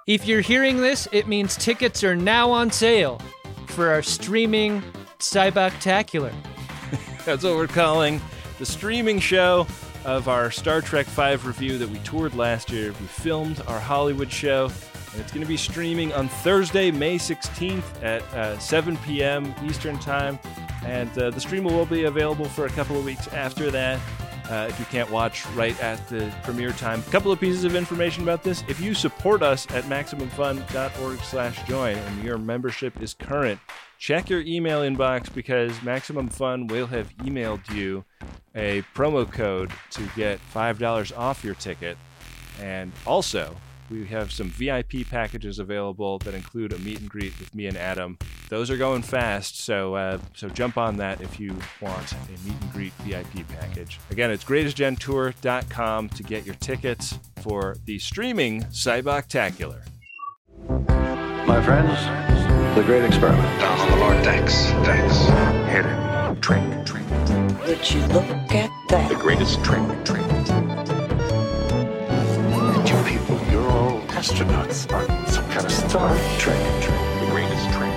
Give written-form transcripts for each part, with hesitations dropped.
If you're hearing this, it means tickets are now on sale for our streaming Cyboctacular. That's what we're calling the streaming show of our Star Trek V review that we toured last year. We filmed our Hollywood show, and it's going to be streaming on Thursday, May 16th at 7 p.m. Eastern Time. And the stream will be available for a couple of weeks after that. If you can't watch right at the premiere time. A couple of pieces of information about this. If you support us at MaximumFun.org/join and your membership is current, check your email inbox because Maximum Fun will have emailed you a promo code to get $5 off your ticket. And also, we have some VIP packages available that include a meet and greet with me and Adam. Those are going fast, so jump on that if you want a meet and greet VIP package. Again, it's greatestgentour.com to get your tickets for the streaming Cyboctacular. My friends, the great experiment. Down on the lower decks. Hidden trick. Would you look at that? The greatest trick. And you people, you're all astronauts on some kind of Star Trek. The greatest trick.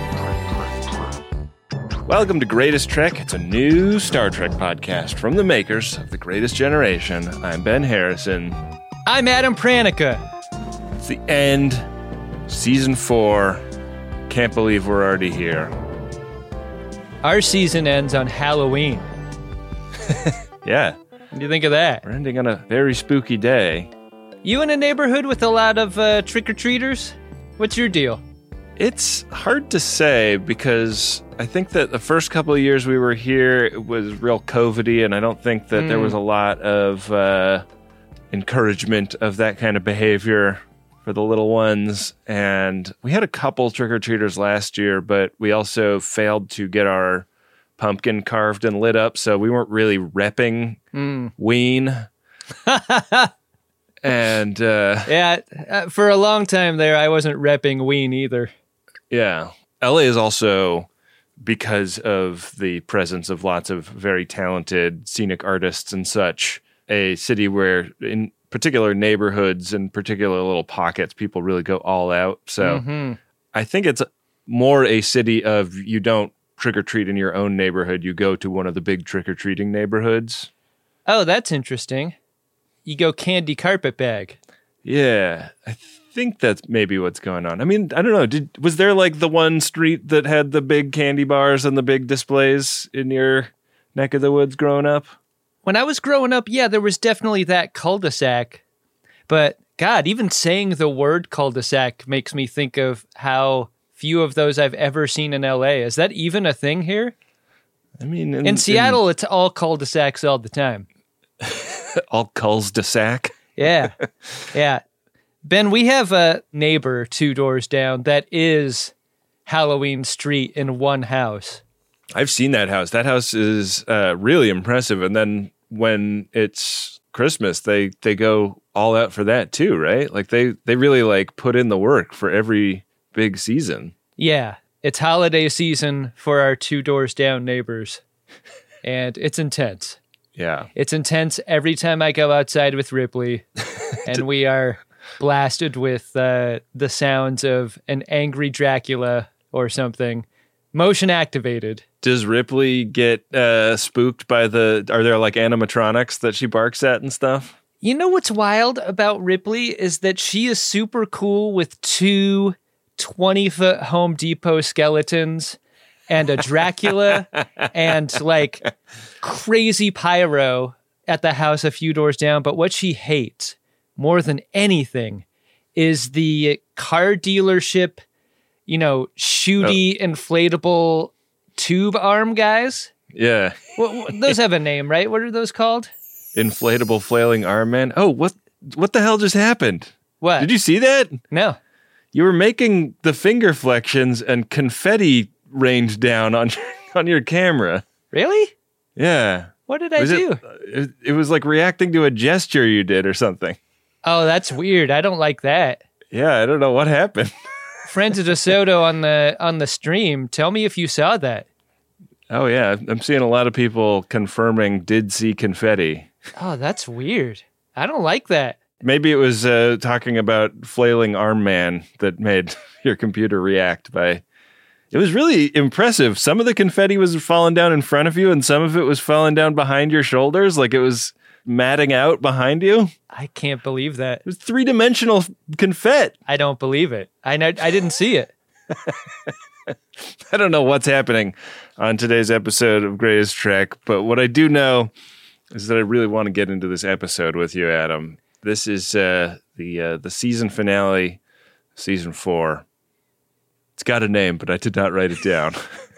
Welcome to Greatest Trek. It's a new Star Trek podcast from the makers of The Greatest Generation. I'm Ben Harrison. I'm Adam Pranica. It's the end. Season 4. Can't believe we're already here. Our season ends on Halloween. Yeah. What do you think of that? We're ending on a very spooky day. You in a neighborhood with a lot of trick-or-treaters? What's your deal? It's hard to say because I think that the first couple of years we were here, it was real COVID-y, and I don't think that there was a lot of encouragement of that kind of behavior for the little ones. And we had a couple trick-or-treaters last year, but we also failed to get our pumpkin carved and lit up, so we weren't really repping Ween. And for a long time there, I wasn't repping Ween either. Yeah. LA is also, because of the presence of lots of very talented scenic artists and such, a city where in particular neighborhoods and particular little pockets, people really go all out. So I think it's more a city of you don't trick-or-treat in your own neighborhood. You go to one of the big trick-or-treating neighborhoods. Oh, that's interesting. You go candy carpet bag. Yeah, I think that's maybe what's going on. I mean, I don't know. Was there like the one street that had the big candy bars and the big displays in your neck of the woods growing up? When I was growing up, yeah, there was definitely that cul-de-sac. But God, even saying the word cul-de-sac makes me think of how few of those I've ever seen in LA. Is that even a thing here? I mean, in Seattle, it's all cul-de-sacs all the time. All cul-de-sac? Yeah. Yeah. Ben, we have a neighbor 2 doors down that is Halloween Street in one house. I've seen that house. That house is really impressive. And then when it's Christmas, they go all out for that too, right? Like they really like put in the work for every big season. Yeah. It's holiday season for our 2 doors down neighbors. And it's intense. Yeah. It's intense every time I go outside with Ripley, and we are blasted with the sounds of an angry Dracula or something, motion activated. Does Ripley get spooked by are there like animatronics that she barks at and stuff? You know what's wild about Ripley is that she is super cool with 2 20-foot Home Depot skeletons and a Dracula and like crazy pyro at the house a few doors down. But what she hates more than anything is the car dealership, shooty inflatable tube arm guys. Yeah. Those have a name, right? What are those called? Inflatable flailing arm man. Oh, what the hell just happened? What? Did you see that? No. You were making the finger flexions and confetti rained down on your camera. Really? Yeah. What did I do? It was like reacting to a gesture you did or something. Oh, that's weird. I don't like that. Yeah, I don't know what happened. Friends of DeSoto on the stream, tell me if you saw that. Oh, yeah. I'm seeing a lot of people confirming did see confetti. Oh, that's weird. I don't like that. Maybe it was talking about flailing arm man that made your computer react by... It was really impressive. Some of the confetti was falling down in front of you, and some of it was falling down behind your shoulders, like it was matting out behind you. I can't believe that. It was three-dimensional confetti. I don't believe it. I didn't see it. I don't know what's happening on today's episode of Greatest Trek, but what I do know is that I really want to get into this episode with you, Adam. This is the season finale, season 4. It's got a name, but I did not write it down.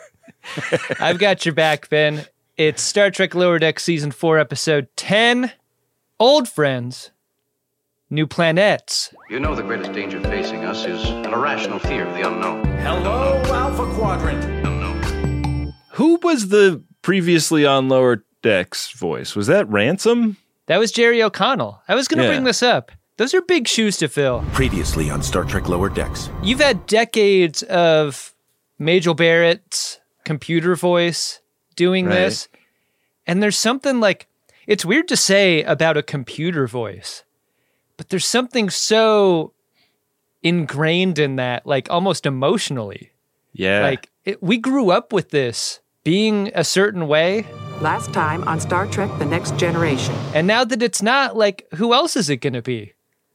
I've got your back, Ben. It's Star Trek Lower Deck Season 4, Episode 10, Old Friends, New Planets. You know the greatest danger facing us is an irrational fear of the unknown. Hello, Alpha Quadrant. Unknown. Who was the previously on Lower Decks voice? Was that Ransom? That was Jerry O'Connell. I was going to Yeah. bring this up. Those are big shoes to fill. Previously on Star Trek Lower Decks. You've had decades of Majel Barrett's computer voice doing Right. this. And there's something like, it's weird to say about a computer voice, but there's something so ingrained in that, like almost emotionally. Yeah. Like we grew up with this being a certain way. Last time on Star Trek The Next Generation. And now that it's not, like, who else is it going to be?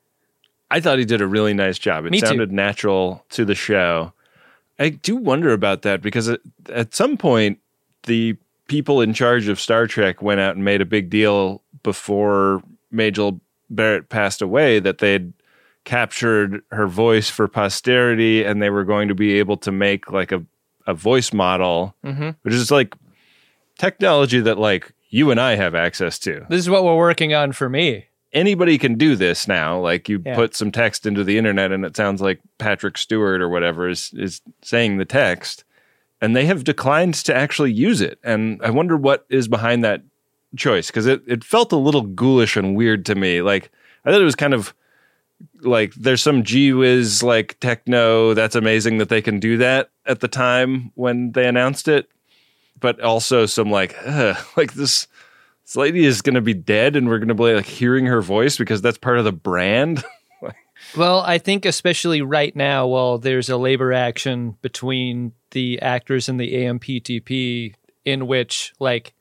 I thought he did a really nice job. It Me too. sounded natural to the show. I do wonder about that because at some point, the people in charge of Star Trek went out and made a big deal before Majel Barrett passed away that they'd captured her voice for posterity and they were going to be able to make like a voice model, which is like technology that like you and I have access to. This is what we're working on for me. Anybody can do this now. Like you Yeah. put some text into the internet and it sounds like Patrick Stewart or whatever is saying the text, and they have declined to actually use it. And I wonder what is behind that choice, because it felt a little ghoulish and weird to me. Like I thought it was kind of like there's some gee whiz like techno, that's amazing that they can do that at the time when they announced it, but also some like this lady is going to be dead and we're going to be like hearing her voice because that's part of the brand. Well, I think especially right now, while there's a labor action between the actors and the AMPTP in which like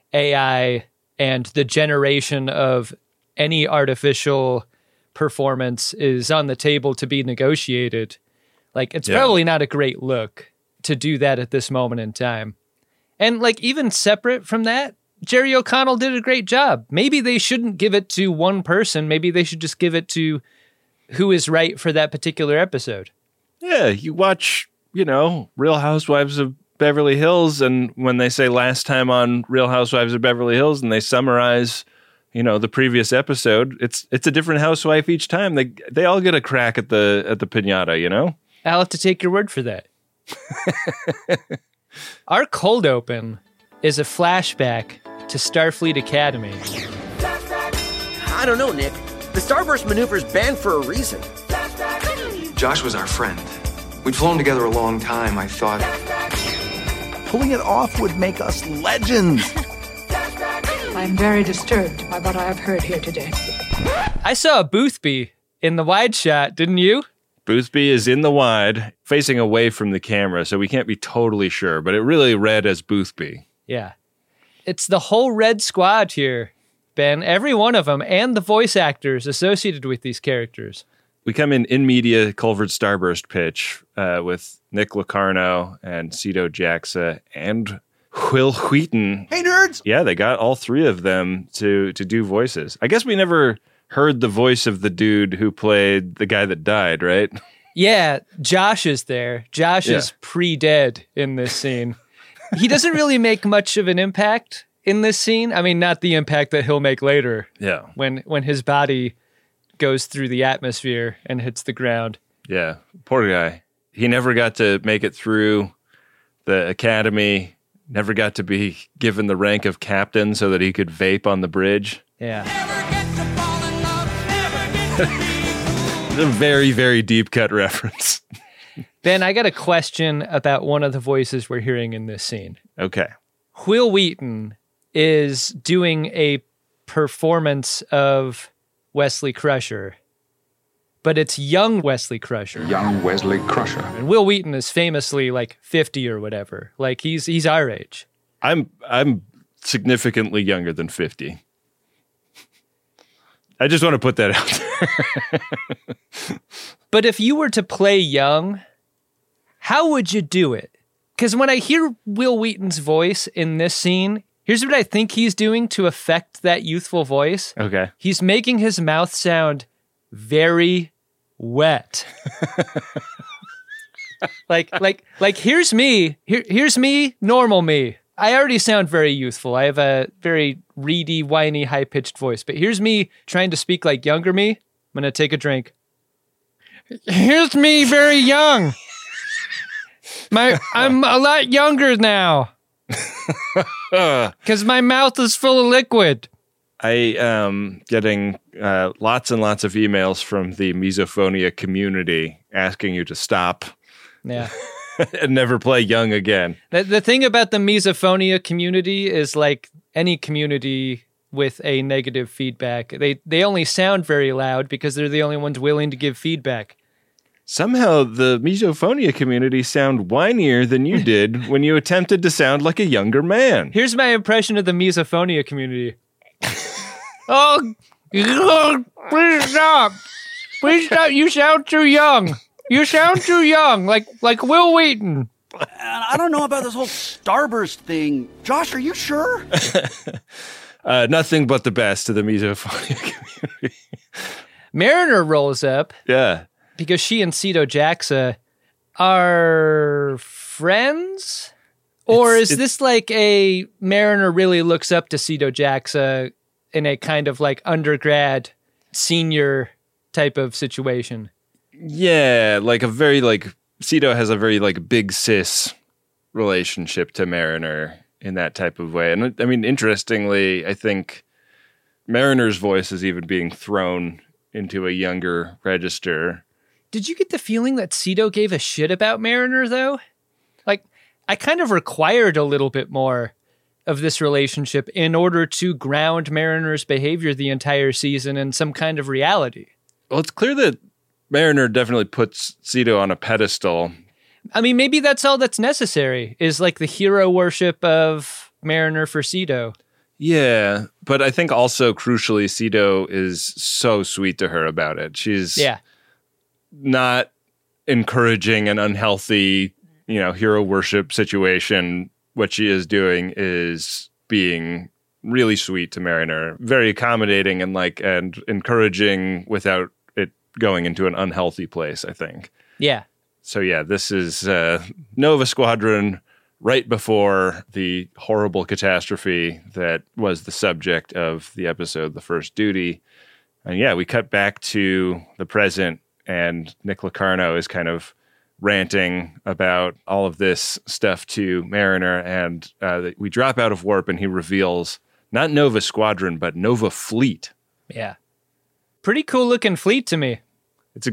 AI and the generation of any artificial performance is on the table to be negotiated. Like it's Yeah. probably not a great look to do that at this moment in time. And like even separate from that, Jerry O'Connell did a great job. Maybe they shouldn't give it to one person. Maybe they should just give it to who is right for that particular episode. Yeah, you watch, Real Housewives of Beverly Hills, and when they say last time on Real Housewives of Beverly Hills and they summarize, the previous episode, it's a different housewife each time. They all get a crack at the piñata, I'll have to take your word for that. Our cold open is a flashback to Starfleet Academy. I don't know, Nick. The Starburst maneuver's banned for a reason. Josh was our friend. We'd flown together a long time. I thought, Pulling it off would make us legends. I'm very disturbed by what I have heard here today. I saw a Boothby in the wide shot, didn't you? Boothby is in the wide, facing away from the camera, so we can't be totally sure, but it really read as Boothby. Yeah. It's the whole Red Squad here, Ben. Every one of them, and the voice actors associated with these characters. We come in media Culver Starburst pitch with Nick Locarno and Cito Jaxa and Will Wheaton. Hey, nerds! Yeah, they got all three of them to do voices. I guess we never heard the voice of the dude who played the guy that died, right? Yeah, Josh is there. Josh is pre-dead in this scene. He doesn't really make much of an impact in this scene. I mean, not the impact that he'll make later. Yeah. When his body goes through the atmosphere and hits the ground. Yeah, poor guy. He never got to make it through the academy, never got to be given the rank of captain so that he could vape on the bridge. Yeah. It's a very, very deep cut reference. Ben, I got a question about one of the voices we're hearing in this scene. Okay. Will Wheaton is doing a performance of Wesley Crusher, but it's young Wesley Crusher. Young Wesley Crusher. And Will Wheaton is famously like 50 or whatever. Like he's our age. I'm significantly younger than 50. I just want to put that out there. But if you were to play young, how would you do it? Because when I hear Will Wheaton's voice in this scene, here's what I think he's doing to affect that youthful voice. Okay. He's making his mouth sound very wet. like here's me. Here's me, normal me. I already sound very youthful. I have a very reedy, whiny, high-pitched voice. But here's me trying to speak like younger me. I'm going to take a drink. Here's me very young. I'm a lot younger now. Because my mouth is full of liquid. I am getting lots and lots of emails from the misophonia community asking you to stop. Yeah. And never play young again. The thing about the misophonia community is like any community with a negative feedback. They only sound very loud because they're the only ones willing to give feedback. Somehow the misophonia community sound whinier than you did when you attempted to sound like a younger man. Here's my impression of the misophonia community. Oh, please stop. Please stop. You sound too young. You sound too young, like Will Wheaton. I don't know about this whole Starburst thing. Josh, are you sure? Nothing but the best to the misophonia community. Mariner rolls up. Yeah. Because she and Cito Jaxa are friends? Or is this like a Mariner really looks up to Cito Jaxa in a kind of like undergrad, senior type of situation? Yeah, like a very like Cito has a very like big sis relationship to Mariner in that type of way. And I mean, interestingly, I think Mariner's voice is even being thrown into a younger register. Did you get the feeling that Cito gave a shit about Mariner though? Like, I kind of required a little bit more of this relationship in order to ground Mariner's behavior the entire season in some kind of reality. Well, it's clear that Mariner definitely puts Cito on a pedestal. I mean, maybe that's all that's necessary, is like the hero worship of Mariner for Cito. Yeah, but I think also crucially, Cito is so sweet to her about it. She's not encouraging an unhealthy, hero worship situation. What she is doing is being really sweet to Mariner, very accommodating and encouraging without going into an unhealthy place, I think. Yeah. So yeah, this is Nova Squadron right before the horrible catastrophe that was the subject of the episode, The First Duty. And yeah, we cut back to the present, and Nick Locarno is kind of ranting about all of this stuff to Mariner, and we drop out of warp, and he reveals not Nova Squadron, but Nova Fleet. Yeah. Pretty cool looking fleet to me. It's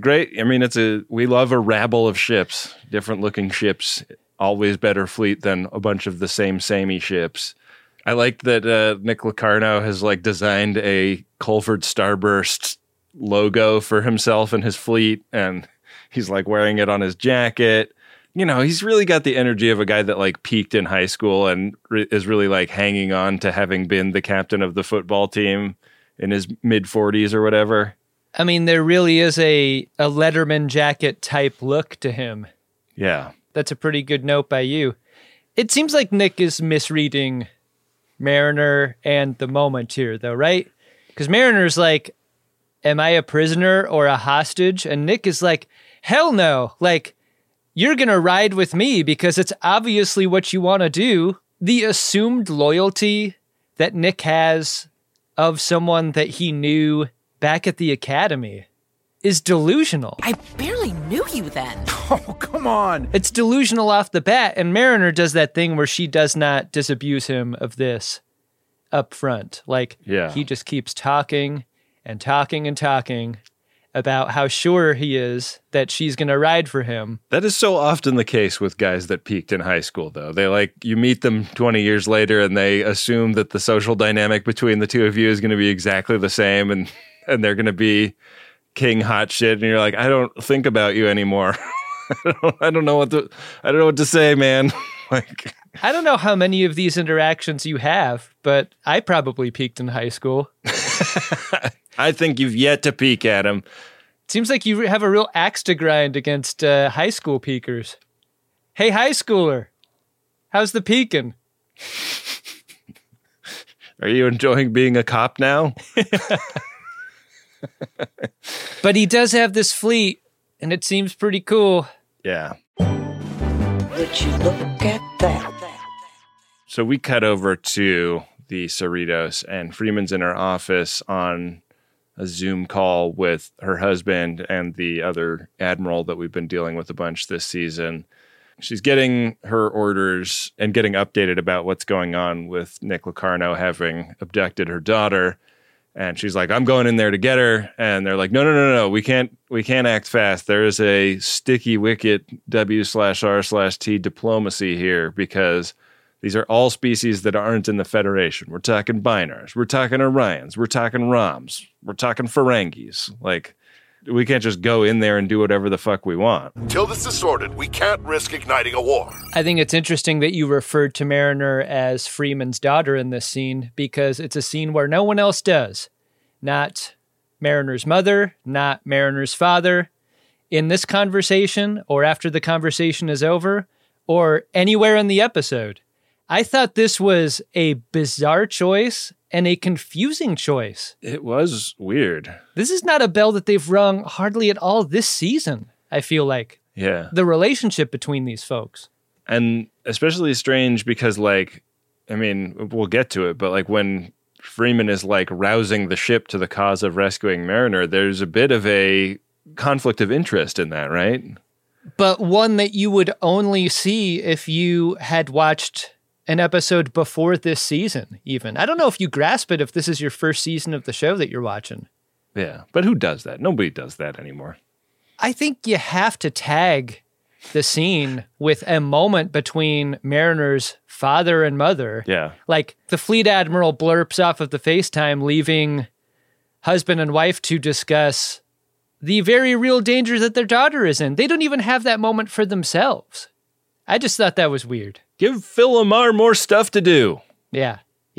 we love a rabble of ships, different looking ships, always better fleet than a bunch of the samey ships. I like that Nick Locarno has designed a Colford Starburst logo for himself and his fleet, and he's wearing it on his jacket. He's really got the energy of a guy that peaked in high school and is really hanging on to having been the captain of the football team in his mid-40s or whatever. I mean, there really is a Letterman jacket type look to him. Yeah. That's a pretty good note by you. It seems like Nick is misreading Mariner and the moment here, though, right? Because Mariner's like, am I a prisoner or a hostage? And Nick is like, hell no. You're going to ride with me because it's obviously what you want to do. The assumed loyalty that Nick has of someone that he knew back at the academy is delusional. I barely knew you then. Oh, come on. It's delusional off the bat, and Mariner does that thing where she does not disabuse him of this up front. He just keeps talking and talking and talking about how sure he is that she's going to ride for him. That is so often the case with guys that peaked in high school, though. They you meet them 20 years later and they assume that the social dynamic between the two of you is going to be exactly the same. And and they're going to be king hot shit. And you're like, I don't think about you anymore. I don't know what to say, man. Like, I don't know how many of these interactions you have, but I probably peaked in high school. I think you've yet to peak, Adam. Seems like you have a real axe to grind against high school peakers. Hey, high schooler, how's the peaking? Are you enjoying being a cop now? But he does have this fleet, and it seems pretty cool. Yeah. Would you look at that? So we cut over to the Cerritos, and Freeman's in her office on a Zoom call with her husband and the other admiral that we've been dealing with a bunch this season. She's getting her orders and getting updated about what's going on with Nick Locarno having abducted her daughter. And she's like, I'm going in there to get her. And they're like, no. We can't act fast. There is a sticky wicket W/R/T diplomacy here because these are all species that aren't in the Federation. We're talking Binars. We're talking Orions. We're talking Roms. We're talking Ferengis. Like, we can't just go in there and do whatever the fuck we want. Till this is sorted, we can't risk igniting a war. I think it's interesting that you referred to Mariner as Freeman's daughter in this scene because it's a scene where no one else does. Not Mariner's mother, not Mariner's father. In this conversation, or after the conversation is over, or anywhere in the episode. I thought this was a bizarre choice and a confusing choice. It was weird. This is not a bell that they've rung hardly at all this season, I feel like. Yeah. The relationship between these folks. And especially strange because, like, I mean, we'll get to it, but like when Freeman is like rousing the ship to the cause of rescuing Mariner, there's a bit of a conflict of interest in that, right? But one that you would only see if you had watched an episode before this season, even. I don't know if you grasp it if this is your first season of the show that you're watching. Yeah, but who does that? Nobody does that anymore. I think you have to tag the scene with a moment between Mariner's father and mother. Yeah. Like the fleet admiral blurps off of the FaceTime, leaving husband and wife to discuss the very real danger that their daughter is in. They don't even have that moment for themselves. I just thought that was weird. Give Phil Lamar more stuff to do. Yeah.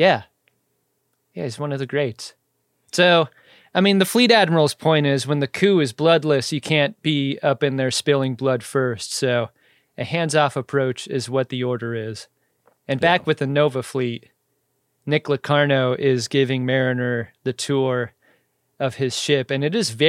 He's one of the greats. So, I mean, the fleet admiral's point is when the coup is bloodless, you can't be up in there spilling blood first. So a hands-off approach is what the order is. And back with the Nova fleet, Nick Locarno is giving Mariner the tour of his ship. And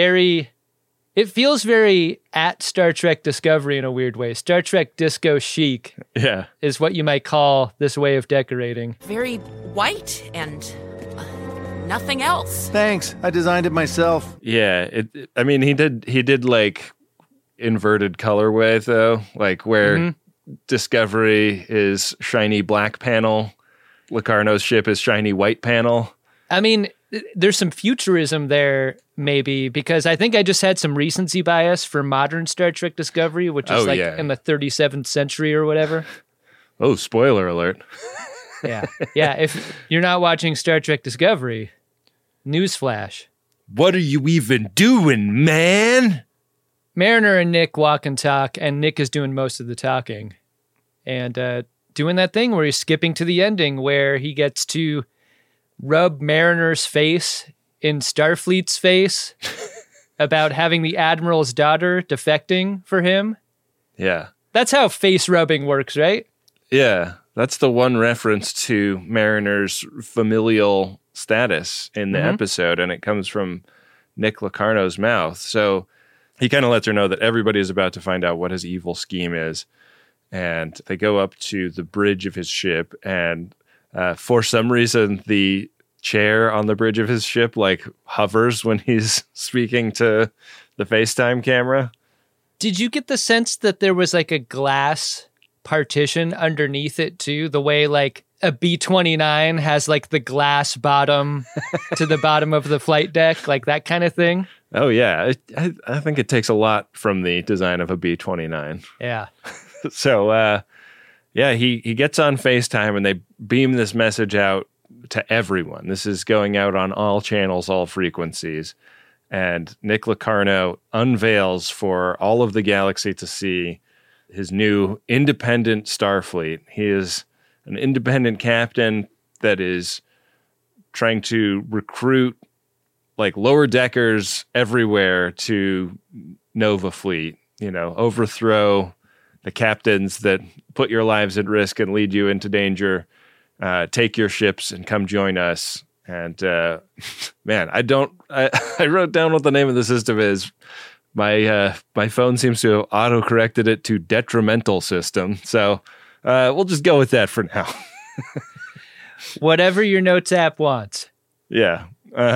it feels very at Star Trek Discovery in a weird way. Star Trek disco chic is what you might call this way of decorating. Very white and nothing else. Thanks. I designed it myself. Yeah, he did like inverted colorway though, like where Discovery is shiny black panel, Locarno's ship is shiny white panel. I mean, there's some futurism there, maybe, because I think I just had some recency bias for modern Star Trek Discovery, which is in the 37th century or whatever. Oh, spoiler alert. Yeah. If you're not watching Star Trek Discovery, newsflash. What are you even doing, man? Mariner and Nick walk and talk, and Nick is doing most of the talking. And doing that thing where he's skipping to the ending where he gets to rub Mariner's face in Starfleet's face about having the Admiral's daughter defecting for him. Yeah. That's how face rubbing works, right? Yeah. That's the one reference to Mariner's familial status in the episode, and it comes from Nick Locarno's mouth. So he kind of lets her know that everybody is about to find out what his evil scheme is. And they go up to the bridge of his ship, and for some reason, the chair on the bridge of his ship like hovers when he's speaking to the FaceTime camera. Did you get the sense that there was like a glass partition underneath it too? The way like a B-29 has like the glass bottom to the bottom of the flight deck, like that kind of thing? Oh, yeah. I think it takes a lot from the design of a B-29. Yeah. So, he gets on FaceTime and they beam this message out to everyone. This is going out on all channels, all frequencies. And Nick Locarno unveils for all of the galaxy to see his new independent Starfleet. He is an independent captain that is trying to recruit like lower deckers everywhere to Nova Fleet, overthrow the captains that put your lives at risk and lead you into danger. Take your ships and come join us. And man, I wrote down what the name of the system is. My phone seems to have auto-corrected it to detrimental system. So we'll just go with that for now. Whatever your notes app wants. Yeah.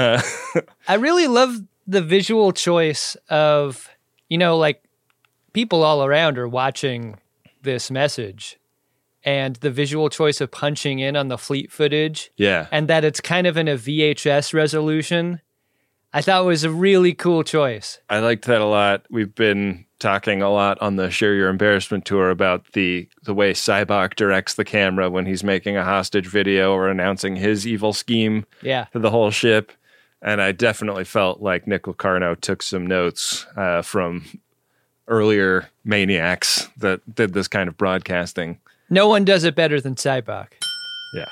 I really love the visual choice of, like people all around are watching this message. And the visual choice of punching in on the fleet footage. Yeah. And that it's kind of in a VHS resolution. I thought was a really cool choice. I liked that a lot. We've been talking a lot on the Share Your Embarrassment tour about the way Sybok directs the camera when he's making a hostage video or announcing his evil scheme to the whole ship. And I definitely felt like Nick Locarno took some notes from earlier maniacs that did this kind of broadcasting. No one does it better than Sybok. Yeah,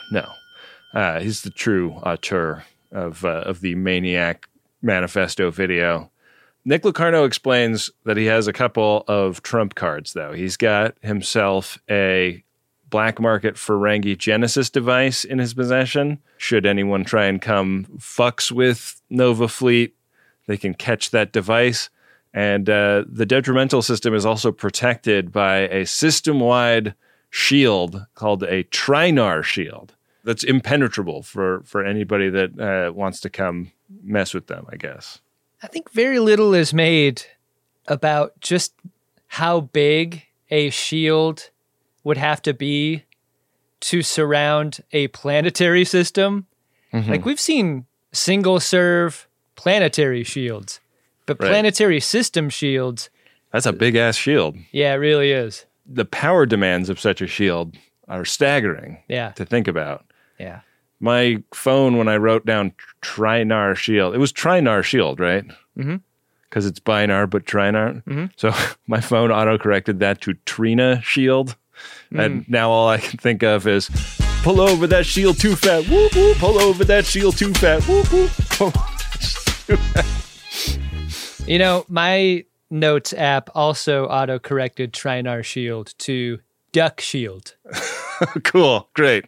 no. He's the true auteur of the Maniac Manifesto video. Nick Locarno explains that he has a couple of trump cards, though. He's got himself a black market Ferengi Genesis device in his possession. Should anyone try and come fucks with Nova Fleet, they can catch that device. And the detrimental system is also protected by a system-wide shield called a Trinar shield that's impenetrable for anybody that wants to come mess with them, I guess. I think very little is made about just how big a shield would have to be to surround a planetary system. Mm-hmm. Like we've seen single serve planetary shields, but planetary system shields. That's a big ass shield. Yeah, it really is. The power demands of such a shield are staggering to think about. Yeah. My phone, when I wrote down Trinar shield, it was Trinar shield, right? Mm-hmm. Because it's binar, but Trinar. Mm-hmm. So my phone auto-corrected that to Trina shield. And now all I can think of is, pull over that shield too fat, whoop, whoop. Pull over that shield too fat, whoop, whoop. My Notes app also auto-corrected Trinar shield to Duck shield. Cool. Great.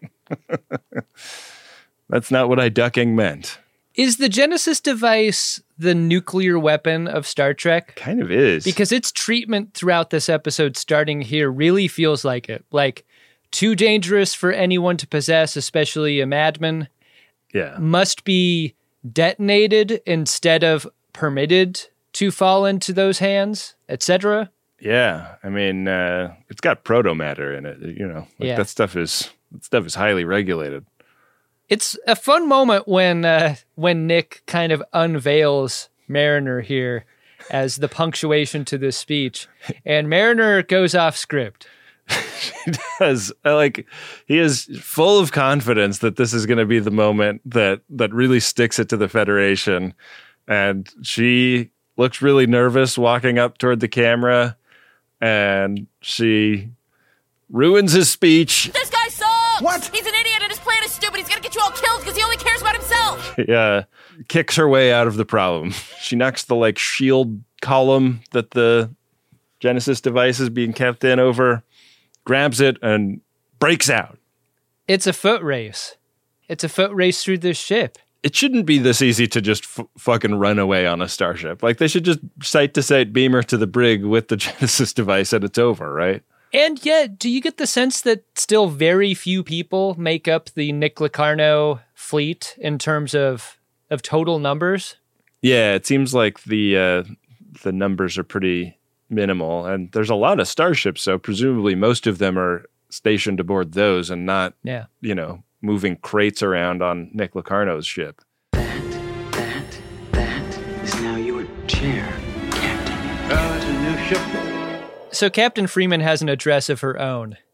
That's not what I ducking meant. Is the Genesis device the nuclear weapon of Star Trek? Kind of is. Because its treatment throughout this episode starting here really feels like it. Like, too dangerous for anyone to possess, especially a madman. Yeah. Must be detonated instead of permitted to fall into those hands, etc. Yeah, I mean, it's got proto-matter in it. That stuff is highly regulated. It's a fun moment when Nick kind of unveils Mariner here as the punctuation to this speech, and Mariner goes off script. He does. He is full of confidence that this is going to be the moment that really sticks it to the Federation, and she looks really nervous walking up toward the camera, and she ruins his speech. This guy sucks! What? He's an idiot and his plan is stupid. He's gonna get you all killed because he only cares about himself. Yeah, kicks her way out of the problem. She knocks the shield column that the Genesis device is being kept in over, grabs it, and breaks out. It's a foot race. It's a foot race through this ship. It shouldn't be this easy to just fucking run away on a starship. They should just site-to-site beamer to the brig with the Genesis device and it's over, right? And yet, do you get the sense that still very few people make up the Nick Locarno fleet in terms of total numbers? Yeah, it seems like the numbers are pretty minimal. And there's a lot of starships, so presumably most of them are stationed aboard those and not, moving crates around on Nick Locarno's ship. That is now your chair, Captain. It's a new ship. So Captain Freeman has an address of her own,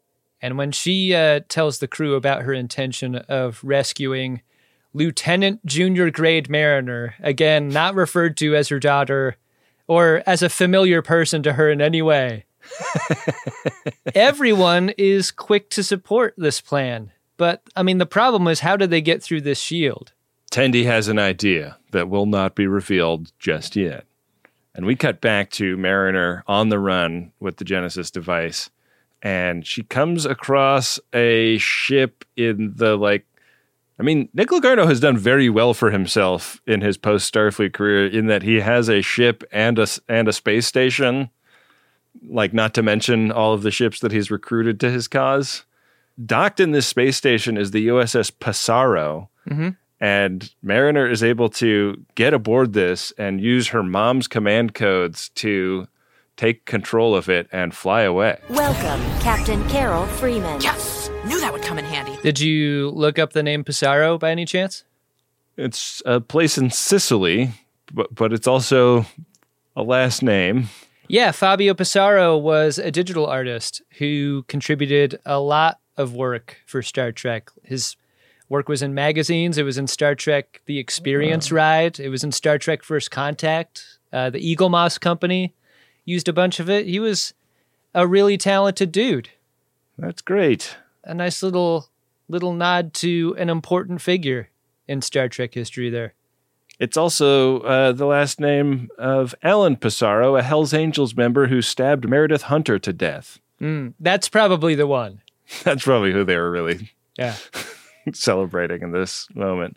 And when she tells the crew about her intention of rescuing Lieutenant Junior Grade Mariner, again, not referred to as her daughter or as a familiar person to her in any way, everyone is quick to support this plan. But, I mean, the problem is, how do they get through this shield? Tendi has an idea that will not be revealed just yet. And we cut back to Mariner on the run with the Genesis device. And she comes across a ship in the, Nick Locarno has done very well for himself in his post-Starfleet career in that he has a ship and a space station, not to mention all of the ships that he's recruited to his cause. Docked in this space station is the USS Passaro, and Mariner is able to get aboard this and use her mom's command codes to take control of it and fly away. Welcome, Captain Carol Freeman. Yes! Knew that would come in handy. Did you look up the name Passaro by any chance? It's a place in Sicily, but it's also a last name. Yeah, Fabio Passaro was a digital artist who contributed a lot of work for Star Trek. His work was in magazines. It was in Star Trek The Experience Ride. It was in Star Trek First Contact. The Eaglemoss Company used a bunch of it. He was a really talented dude. That's great. A nice little nod to an important figure in Star Trek history there. It's also the last name of Alan Passaro, a Hells Angels member who stabbed Meredith Hunter to death. That's probably the one. That's probably who they were really celebrating in this moment.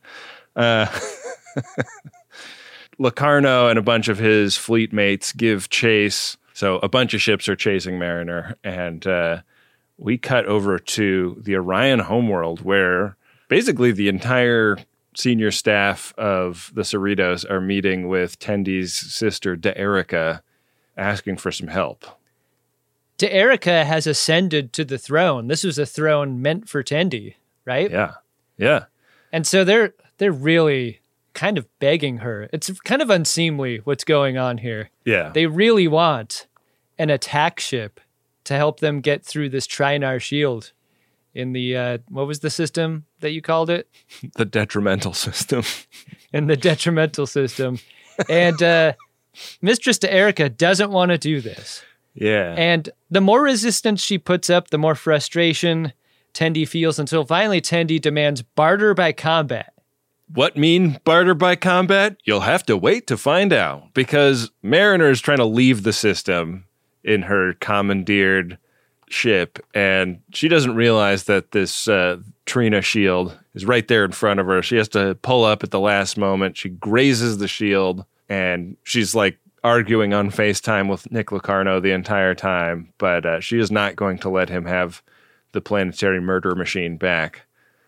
Locarno and a bunch of his fleet mates give chase. So a bunch of ships are chasing Mariner, and we cut over to the Orion homeworld, where basically the entire senior staff of the Cerritos are meeting with Tendi's sister, D'Erica, asking for some help. D'Erica has ascended to the throne. This was a throne meant for Tendi, right? Yeah. And so they're really kind of begging her. It's kind of unseemly what's going on here. Yeah. They really want an attack ship to help them get through this Trinar shield in the, what was the system that you called it? The detrimental system. In the detrimental system. And Mistress D'Erica doesn't want to do this. Yeah. And the more resistance she puts up, the more frustration Tendi feels, until finally Tendi demands barter by combat. What mean barter by combat? You'll have to wait to find out, because Mariner is trying to leave the system in her commandeered ship, and she doesn't realize that this Trina shield is right there in front of her. She has to pull up at the last moment. She grazes the shield, and she's arguing on FaceTime with Nick Locarno the entire time, but she is not going to let him have the planetary murder machine back.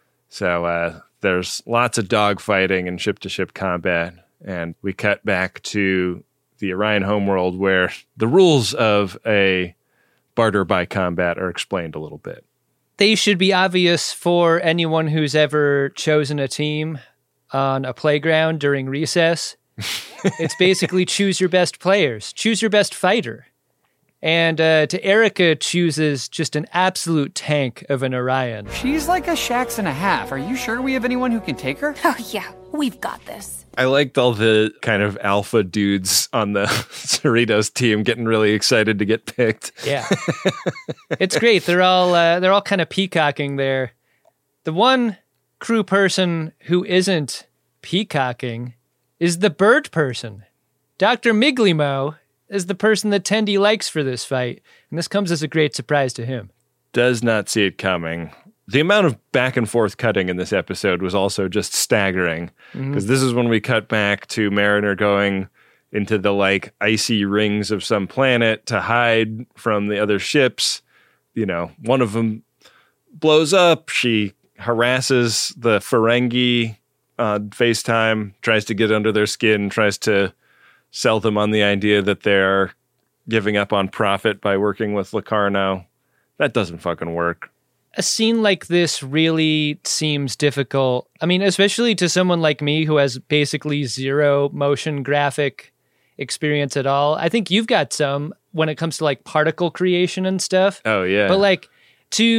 So there's lots of dogfighting and ship-to-ship combat, and we cut back to the Orion homeworld, where the rules of a barter by combat are explained a little bit. They should be obvious for anyone who's ever chosen a team on a playground during recess. It's basically choose your best players, choose your best fighter. And D'Erica chooses just an absolute tank of an Orion. She's like a Shax and a half. Are you sure we have anyone who can take her? Oh, yeah. We've got this. I liked all the kind of alpha dudes on the Cerritos team getting really excited to get picked. Yeah. It's great. They're all kind of peacocking there. The one crew person who isn't peacocking is the bird person. Dr. Miglimo is the person that Tendi likes for this fight, and this comes as a great surprise to him. Does not see it coming. The amount of back and forth cutting in this episode was also just staggering, because this is when we cut back to Mariner going into the icy rings of some planet to hide from the other ships. You know, one of them blows up. She harasses the Ferengi on FaceTime, tries to get under their skin, tries to sell them on the idea that they're giving up on profit by working with Locarno. That doesn't fucking work. A scene like this really seems difficult. I mean, especially to someone like me who has basically zero motion graphic experience at all. I think you've got some when it comes to particle creation and stuff. Oh, yeah. But to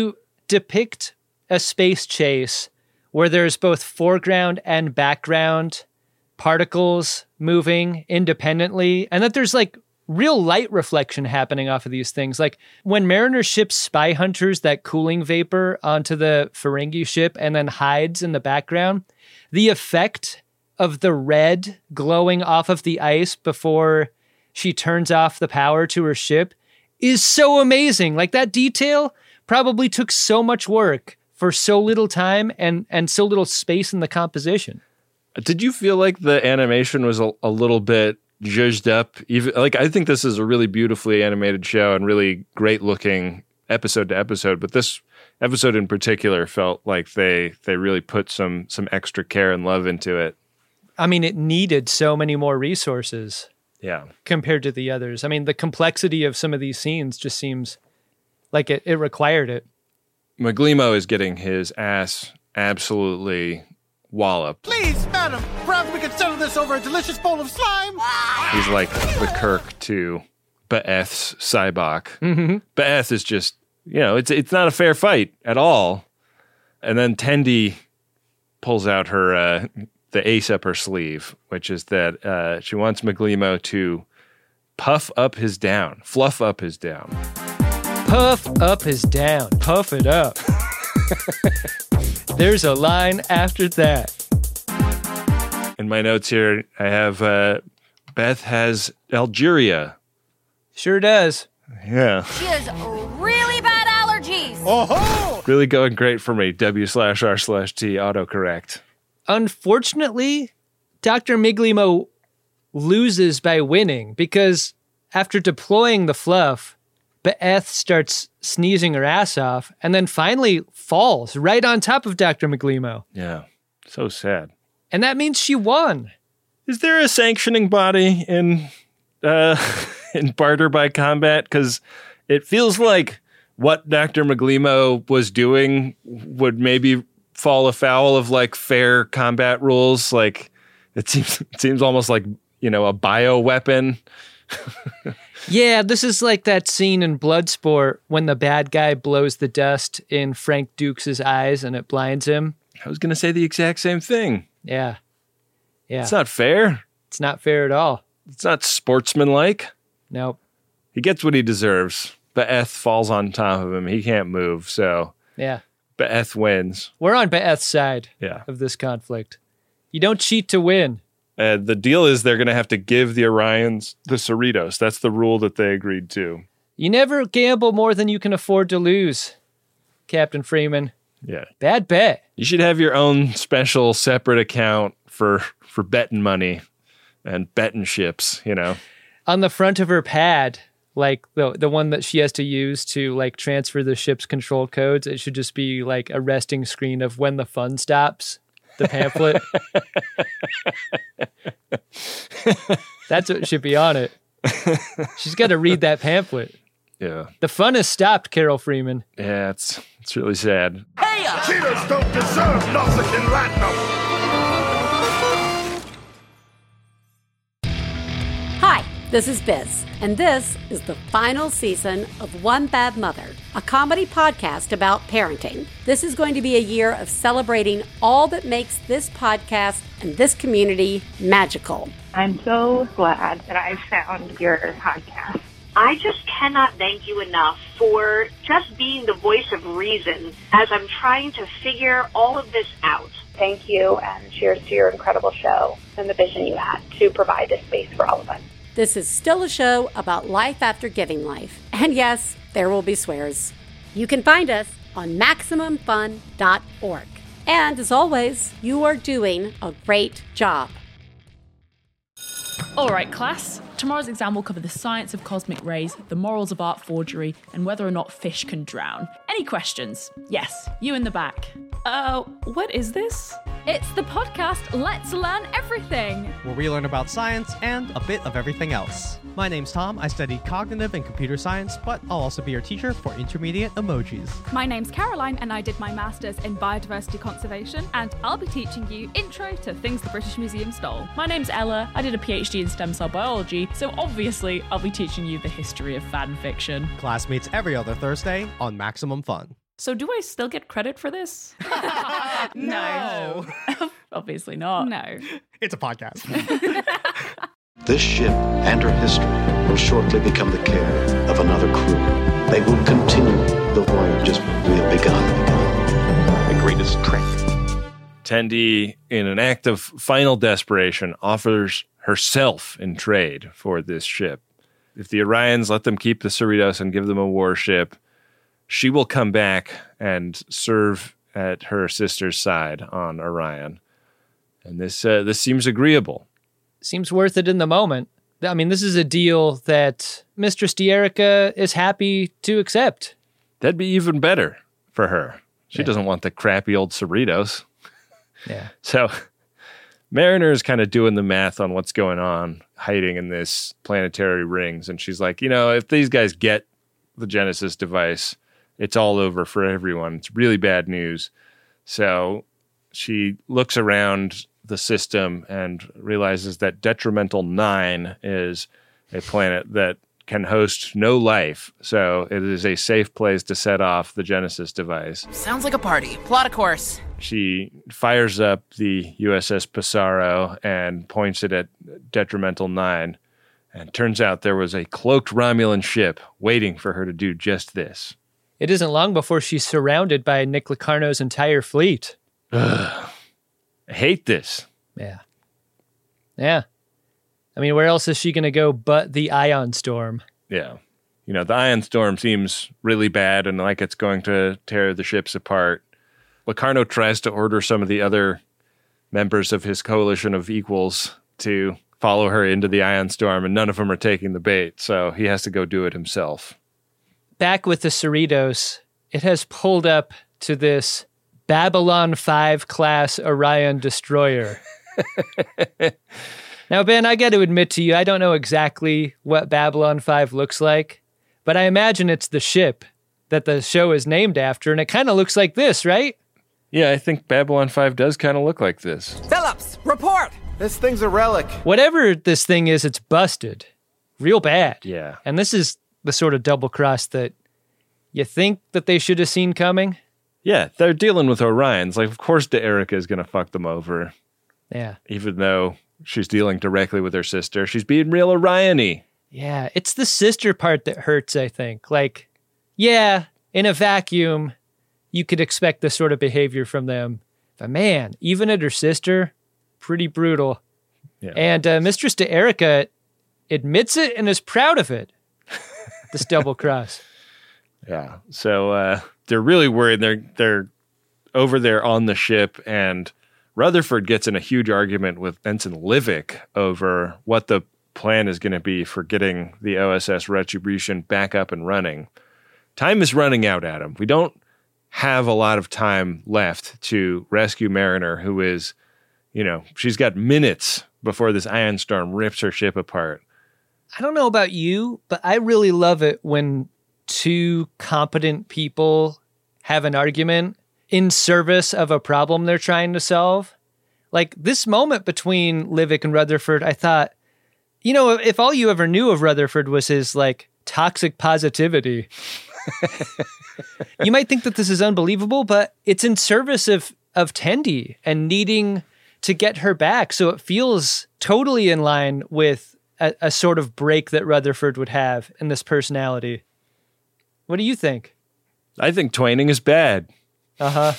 depict a space chase where there's both foreground and background particles moving independently, and that there's like real light reflection happening off of these things. Like when Mariner ships spy hunters that cooling vapor onto the Ferengi ship and then hides in the background, the effect of the red glowing off of the ice before she turns off the power to her ship is so amazing. Like that detail probably took so much work for so little time and so little space in the composition. Did you feel like the animation was a little bit zhuzhed up? Even like, I think this is a really beautifully animated show and really great looking episode to episode, but this episode in particular felt like they really put some extra care and love into it. I mean, it needed so many more resources. Yeah. Compared to the others. I mean, the complexity of some of these scenes just seems like it required it. Maglimo is getting his ass absolutely walloped. Please, madam, perhaps we could settle this over a delicious bowl of slime. He's like the Kirk to Ba'eth's Sybok. Mm-hmm. Ba'eth is just, it's not a fair fight at all. And then Tendi pulls out her the ace up her sleeve, which is that she wants Maglimo to fluff up his down. Puff up his down. Puff it up. There's a line after that. In my notes here, I have Beth has Algeria. Sure does. Yeah. She has really bad allergies. Oh-ho! Really going great for me. W/R/T autocorrect. Unfortunately, Dr. Miglimo loses by winning because after deploying the fluff, Ba'eth starts sneezing her ass off and then finally falls right on top of Dr. Miglimo. Yeah, so sad. And that means she won. Is there a sanctioning body in Barter by Combat? Because it feels like what Dr. Miglimo was doing would maybe fall afoul of like fair combat rules. Like it seems almost like, a bioweapon. Yeah, this is like that scene in Bloodsport when the bad guy blows the dust in Frank Dukes' eyes and it blinds him. I was going to say the exact same thing. Yeah. It's not fair. It's not fair at all. It's not sportsmanlike. Nope. He gets what he deserves. Ba'eth falls on top of him. He can't move, so yeah. Ba'eth wins. We're on Ba'eth's side of this conflict. You don't cheat to win. The deal is they're going to have to give the Orions the Cerritos. That's the rule that they agreed to. You never gamble more than you can afford to lose, Captain Freeman. Yeah. Bad bet. You should have your own special separate account for betting money and betting ships, On the front of her pad, like the one that she has to use to like transfer the ship's control codes, it should just be like a resting screen of when the fun stops. The pamphlet. That's what should be on it. She's got to read that pamphlet. Yeah. The fun has stopped, Carol Freeman. Yeah, it's really sad. Hey, cheaters don't deserve Nausicaa Latinum. Hi, this is Biz, and this is the final season of One Bad Mother, a comedy podcast about parenting. This is going to be a year of celebrating all that makes this podcast and this community magical. I'm so glad that I found your podcast. I just cannot thank you enough for just being the voice of reason as I'm trying to figure all of this out. Thank you, and cheers to your incredible show and the vision you had to provide this space for all of us. This is still a show about life after giving life. And yes, there will be swears. You can find us on MaximumFun.org. And as always, you are doing a great job. All right, class. Tomorrow's exam will cover the science of cosmic rays, the morals of art forgery, and whether or not fish can drown. Any questions? Yes, you in the back. What is this? It's the podcast Let's Learn Everything, where we learn about science and a bit of everything else. My name's Tom. I study cognitive and computer science, but I'll also be your teacher for intermediate emojis. My name's Caroline, and I did my master's in biodiversity conservation, and I'll be teaching you intro to things the British Museum stole. My name's Ella. I did a PhD in stem cell biology, so obviously I'll be teaching you the history of fan fiction. Class meets every other Thursday on Maximum Fun. So do I still get credit for this? No. Obviously not. No. It's a podcast. This ship and her history will shortly become the care of another crew. They will continue the voyage we have begun. The greatest trick. Tendi, in an act of final desperation, offers herself in trade for this ship. If the Orions let them keep the Cerritos and give them a warship, she will come back and serve at her sister's side on Orion. And this seems agreeable. Seems worth it in the moment. I mean, this is a deal that Mistress D'Erica is happy to accept. That'd be even better for her. She doesn't want the crappy old Cerritos. Yeah. So Mariner is kind of doing the math on what's going on, hiding in this planetary rings. And she's like, if these guys get the Genesis device, it's all over for everyone. It's really bad news. So she looks around the system and realizes that Detrimental 9 is a planet that can host no life. So it is a safe place to set off the Genesis device. Sounds like a party. Plot a course. She fires up the USS Pissarro and points it at Detrimental 9. And turns out there was a cloaked Romulan ship waiting for her to do just this. It isn't long before she's surrounded by Nick Locarno's entire fleet. Ugh. I hate this. Yeah. Yeah. I mean, where else is she going to go but the Ion Storm? Yeah. The Ion Storm seems really bad and like it's going to tear the ships apart. Locarno tries to order some of the other members of his coalition of equals to follow her into the Ion Storm, and none of them are taking the bait, so he has to go do it himself. Back with the Cerritos, it has pulled up to this Babylon 5 class Orion destroyer. Now, Ben, I got to admit to you, I don't know exactly what Babylon 5 looks like, but I imagine it's the ship that the show is named after, and it kind of looks like this, right? Yeah, I think Babylon 5 does kind of look like this. Phillips, report! This thing's a relic. Whatever this thing is, it's busted. Real bad. Yeah. And this is the sort of double cross that you think that they should have seen coming. Yeah, they're dealing with Orions. Like, of course D'Erica is going to fuck them over. Yeah. Even though she's dealing directly with her sister. She's being real Orion-y. Yeah, it's the sister part that hurts, I think. Like, yeah, in a vacuum, you could expect this sort of behavior from them. But man, even at her sister, pretty brutal. Yeah. And Mistress D'Erica admits it and is proud of it. This double cross. Yeah. So they're really worried. They're over there on the ship, and Rutherford gets in a huge argument with Ensign Livick over what the plan is going to be for getting the OSS Retribution back up and running. Time is running out, Adam. We don't have a lot of time left to rescue Mariner, who is, she's got minutes before this Ion Storm rips her ship apart. I don't know about you, but I really love it when two competent people have an argument in service of a problem they're trying to solve. Like this moment between Livick and Rutherford, I thought, if all you ever knew of Rutherford was his toxic positivity, you might think that this is unbelievable, but it's in service of Tendi and needing to get her back. So it feels totally in line with a sort of break that Rutherford would have in this personality. What do you think? I think twining is bad. Uh-huh.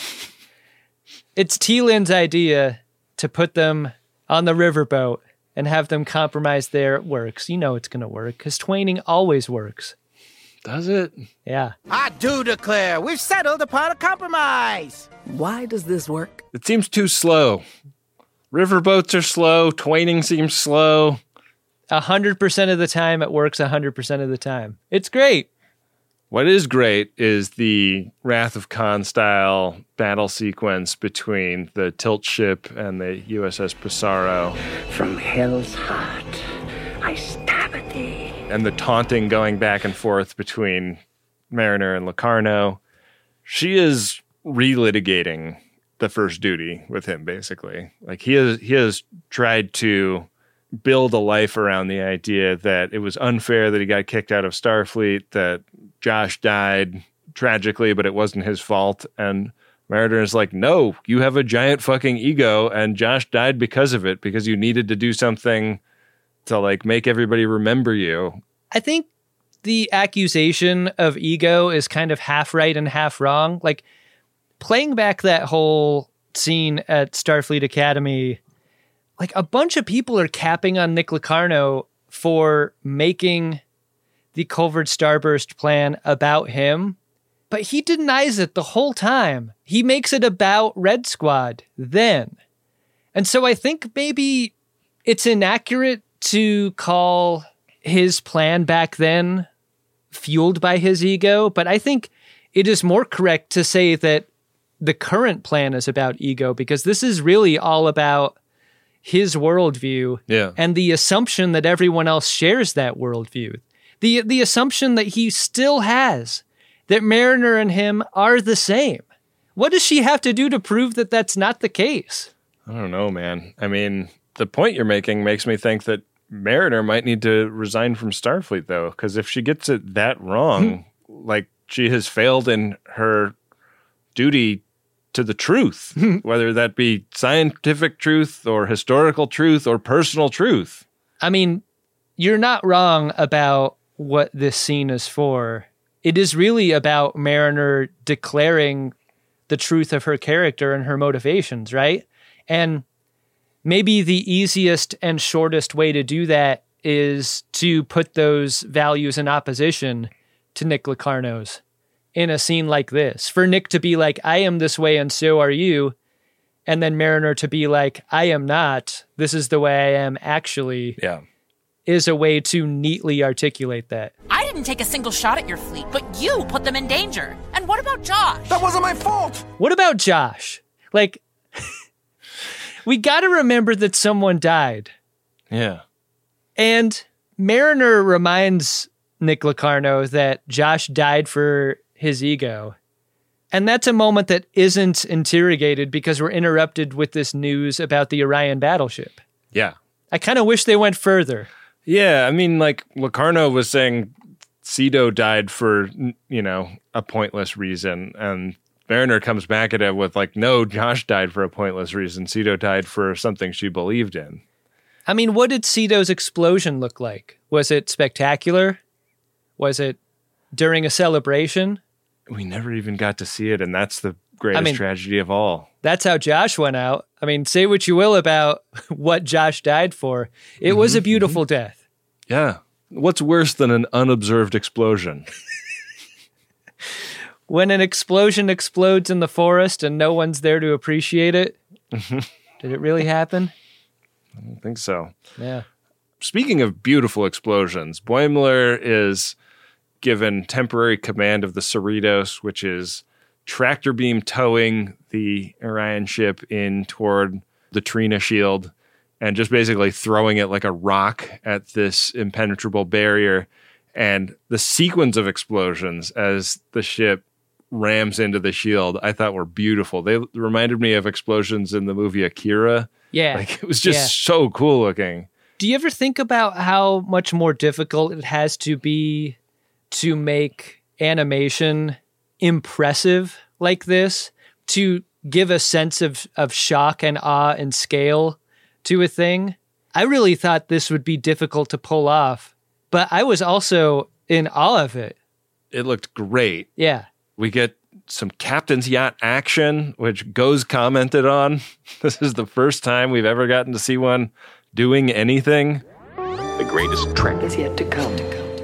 It's T-Lin's idea to put them on the riverboat and have them compromise there. It works. You know it's going to work because twining always works. Does it? Yeah. I do declare we've settled upon a compromise. Why does this work? It seems too slow. Riverboats are slow. Twining seems slow. 100% of the time, it works 100% of the time. It's great. What is great is the Wrath of Khan style battle sequence between the tilt ship and the USS Pissarro. From hell's heart, I stab at thee. And the taunting going back and forth between Mariner and Locarno. She is relitigating the first duty with him, basically. Like he has tried to build a life around the idea that it was unfair that he got kicked out of Starfleet, that Josh died tragically, but it wasn't his fault. And Mariner is like, no, you have a giant fucking ego, and Josh died because of it, because you needed to do something to like make everybody remember you. I think the accusation of ego is kind of half right and half wrong. Like, playing back that whole scene at Starfleet Academy, like, a bunch of people are capping on Nick Locarno for making the Covert Starburst plan about him, but he denies it the whole time. He makes it about Red Squad then. And so I think maybe it's inaccurate to call his plan back then fueled by his ego, but I think it is more correct to say that the current plan is about ego, because this is really all about his worldview and the assumption that everyone else shares that worldview. The assumption that he still has, that Mariner and him are the same. What does she have to do to prove that that's not the case? I don't know, man. I mean, the point you're making makes me think that Mariner might need to resign from Starfleet, though, because if she gets it that wrong, like, she has failed in her duty to the truth, whether that be scientific truth or historical truth or personal truth. I mean, you're not wrong about what this scene is for. It is really about Mariner declaring the truth of her character and her motivations, right? And maybe the easiest and shortest way to do that is to put those values in opposition to Nick Locarno's in a scene like this. For Nick to be like, I am this way and so are you, and then Mariner to be like, I am not, this is the way I am actually, is a way to neatly articulate that. I didn't take a single shot at your fleet, but you put them in danger. And what about Josh? That wasn't my fault! What about Josh? Like, we got to remember that someone died. Yeah. And Mariner reminds Nick Locarno that Josh died for his ego. And that's a moment that isn't interrogated because we're interrupted with this news about the Orion battleship. Yeah. I kind of wish they went further. Yeah, I mean, like, Locarno was saying Cito died for, you know, a pointless reason, and Mariner comes back at it with, like, no, Josh died for a pointless reason. Cito died for something she believed in. I mean, what did Cito's explosion look like? Was it spectacular? Was it during a celebration? We never even got to see it, and that's the greatest tragedy of all. That's how Josh went out. I mean, say what you will about what Josh died for. It was a beautiful death. Yeah. What's worse than an unobserved explosion? When an explosion explodes in the forest and no one's there to appreciate it, did it really happen? I don't think so. Yeah. Speaking of beautiful explosions, Boimler is given temporary command of the Cerritos, which is tractor beam towing the Orion ship in toward the Trina shield and just basically throwing it like a rock at this impenetrable barrier. And the sequence of explosions as the ship rams into the shield, I thought were beautiful. They reminded me of explosions in the movie Akira. Yeah. Like, it was just so cool looking. Do you ever think about how much more difficult it has to be to make animation impressive like this, to give a sense of shock and awe and scale to a thing? I really thought this would be difficult to pull off, but I was also in awe of it. It looked great. Yeah. We get some Captain's Yacht action, which Goes commented on. This is the first time we've ever gotten to see one doing anything. The greatest trek is yet to come.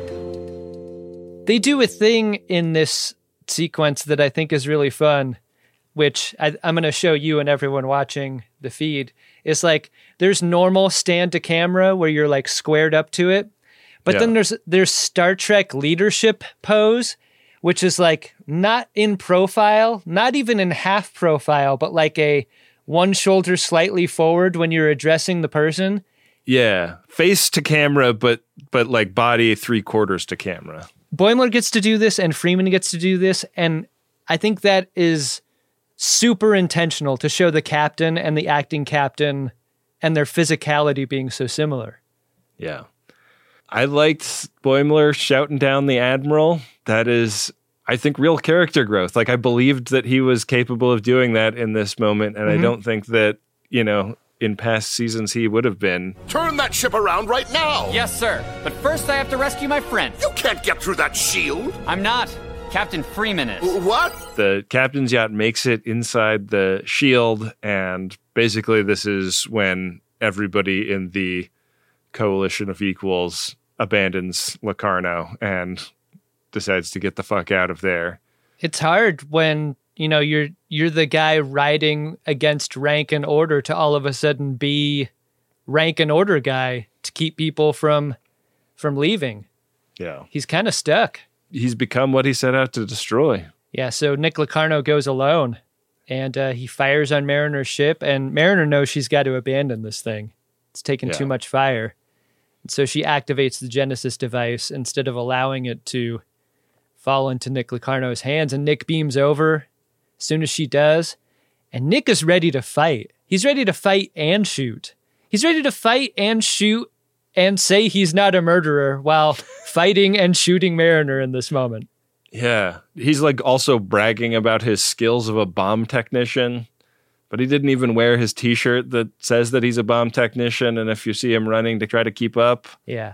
They do a thing in this sequence that I think is really fun, which I'm going to show you and everyone watching the feed. It's like there's normal stand to camera where you're like squared up to it. But then there's Star Trek leadership pose, which is like not in profile, not even in half profile, but like a one shoulder slightly forward when you're addressing the person. Yeah. Face to camera, but like body 3/4 to camera. Boimler gets to do this and Freeman gets to do this. And I think that is super intentional to show the captain and the acting captain and their physicality being so similar. Yeah. I liked Boimler shouting down the Admiral. That is I think, real character growth. Like, I believed that he was capable of doing that in this moment, and I don't think that, in past seasons he would have been. Turn that ship around right now! Yes, sir. But first I have to rescue my friend. You can't get through that shield! I'm not. Captain Freeman is. What? The captain's yacht makes it inside the shield, and basically this is when everybody in the coalition of equals abandons Locarno and decides to get the fuck out of there. It's hard when, you're the guy riding against rank and order to all of a sudden be rank and order guy to keep people from leaving. Yeah. He's kind of stuck. He's become what he set out to destroy. Yeah, so Nick Locarno goes alone, and he fires on Mariner's ship, and Mariner knows she's got to abandon this thing. It's taken too much fire. And so she activates the Genesis device instead of allowing it to fall into Nick Locarno's hands, and Nick beams over as soon as she does, and Nick is ready to fight. He's ready to fight and shoot. He's ready to fight and shoot and say he's not a murderer while fighting and shooting Mariner in this moment. Yeah. He's like also bragging about his skills of a bomb technician, but he didn't even wear his t-shirt that says that he's a bomb technician, and if you see him running to try to keep up. Yeah.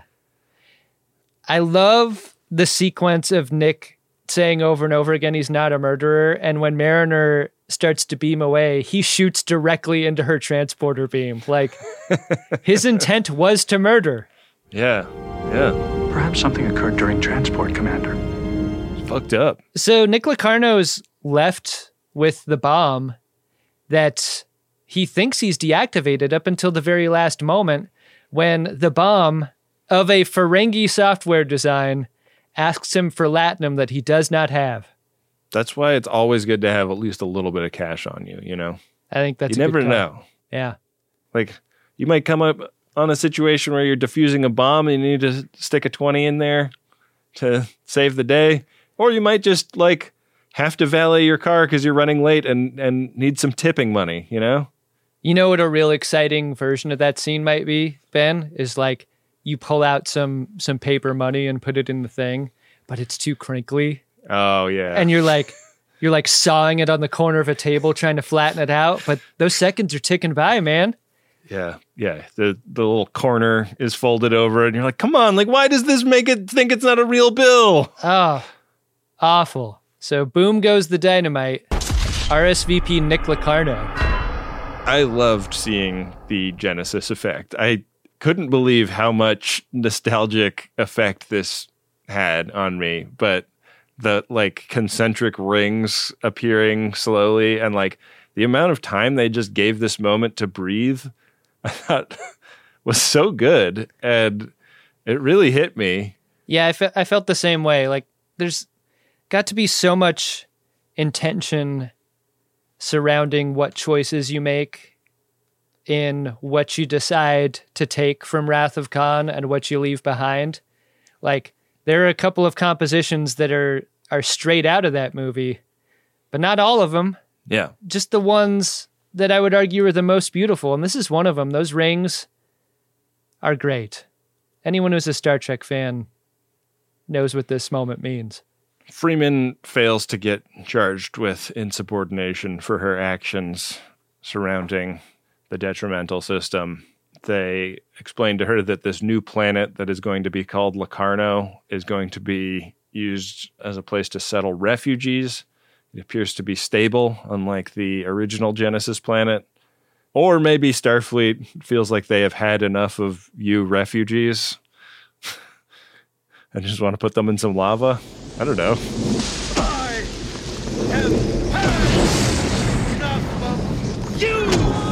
I love the sequence of Nick saying over and over again he's not a murderer, and when Mariner starts to beam away, he shoots directly into her transporter beam. Like, his intent was to murder. Yeah. Perhaps something occurred during transport, Commander. It's fucked up. So Nick Locarno's left with the bomb that he thinks he's deactivated up until the very last moment, when the bomb of a Ferengi software design asks him for latinum that he does not have. That's why it's always good to have at least a little bit of cash on you, I think that's you a never good know. Yeah. Like, you might come up on a situation where you're defusing a bomb and you need to stick a 20 in there to save the day. Or you might just, have to valet your car because you're running late and need some tipping money, You know what a real exciting version of that scene might be, Ben? Is you pull out some paper money and put it in the thing, but it's too crinkly. Oh, yeah. And you're sawing it on the corner of a table trying to flatten it out, but those seconds are ticking by, man. Yeah. The little corner is folded over and you're like, come on, why does this make it think it's not a real bill? Oh, awful. So boom goes the dynamite. RSVP Nick Locarno. I loved seeing the Genesis effect. I couldn't believe how much nostalgic effect this had on me, but the concentric rings appearing slowly and the amount of time they just gave this moment to breathe, I thought was so good, and it really hit me. Yeah, I felt the same way. There's got to be so much intention surrounding what choices you make in what you decide to take from Wrath of Khan and what you leave behind. There are a couple of compositions that are straight out of that movie, but not all of them. Yeah. Just the ones that I would argue are the most beautiful, and this is one of them. Those rings are great. Anyone who's a Star Trek fan knows what this moment means. Freeman fails to get charged with insubordination for her actions surrounding the detrimental system. They explain to her that this new planet that is going to be called Locarno is going to be used as a place to settle refugees. It appears to be stable, unlike the original Genesis planet. Or maybe Starfleet feels like they have had enough of you refugees and just want to put them in some lava. I don't know. I have had enough of you!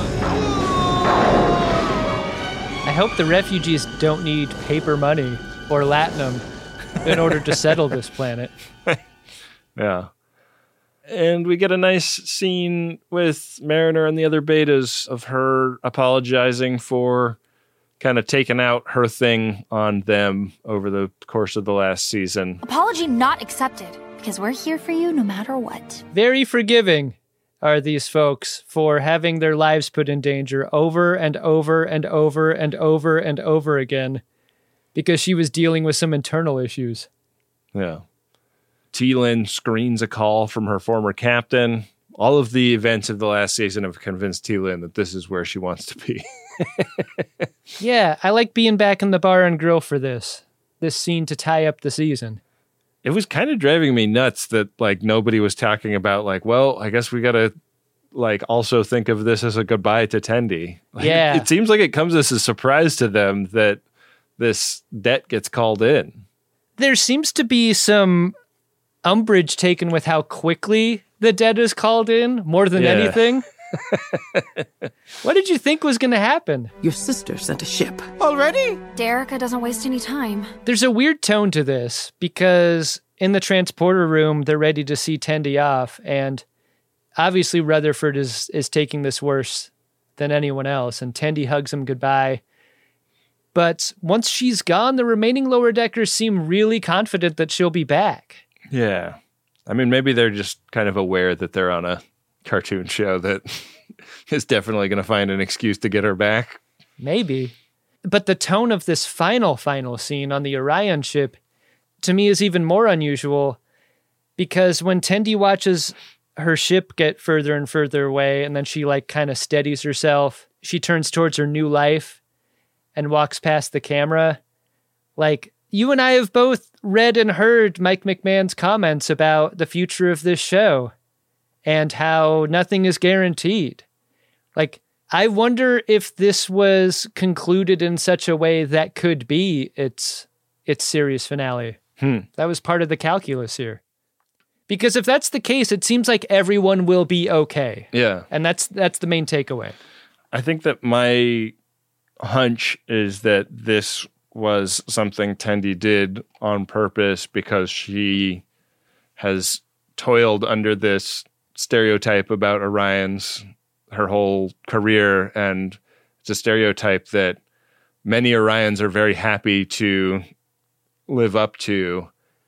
I hope the refugees don't need paper money or latinum in order to settle this planet. Yeah. And we get a nice scene with Mariner and the other betas of her apologizing for kind of taking out her thing on them over the course of the last season. Apology not accepted, because we're here for you no matter what. Very forgiving are these folks for having their lives put in danger over and over and over and over and over again because she was dealing with some internal issues. Yeah. Teal'c screens a call from her former captain. All of the events of the last season have convinced Teal'c that this is where she wants to be. Yeah, I like being back in the bar and grill for this scene to tie up the season. It was kind of driving me nuts that like nobody was talking about like, well, I guess we got to like also think of this as a goodbye to Tendi. Like, yeah. It seems like it comes as a surprise to them that this debt gets called in. There seems to be some umbrage taken with how quickly the debt is called in more than anything. What did you think was going to happen? Your sister sent a ship. Already? Derica doesn't waste any time. There's a weird tone to this because in the transporter room, they're ready to see Tendi off. And obviously Rutherford is taking this worse than anyone else. And Tendi hugs him goodbye. But once she's gone, the remaining lower deckers seem really confident that she'll be back. Yeah. I mean, maybe they're just kind of aware that they're on a cartoon show that is definitely going to find an excuse to get her back. Maybe. But the tone of this final scene on the Orion ship, to me, is even more unusual because when Tendi watches her ship get further and further away and then she like kind of steadies herself, she turns towards her new life and walks past the camera. Like, you and I have both read and heard Mike McMahon's comments about the future of this show and how nothing is guaranteed. Like, I wonder if this was concluded in such a way that could be its series finale. That was part of the calculus here. Because if that's the case, it seems like everyone will be okay. Yeah. And that's the main takeaway. I think that my hunch is that this was something Tendi did on purpose because she has toiled under this stereotype about Orions her whole career, and it's a stereotype that many Orions are very happy to live up to,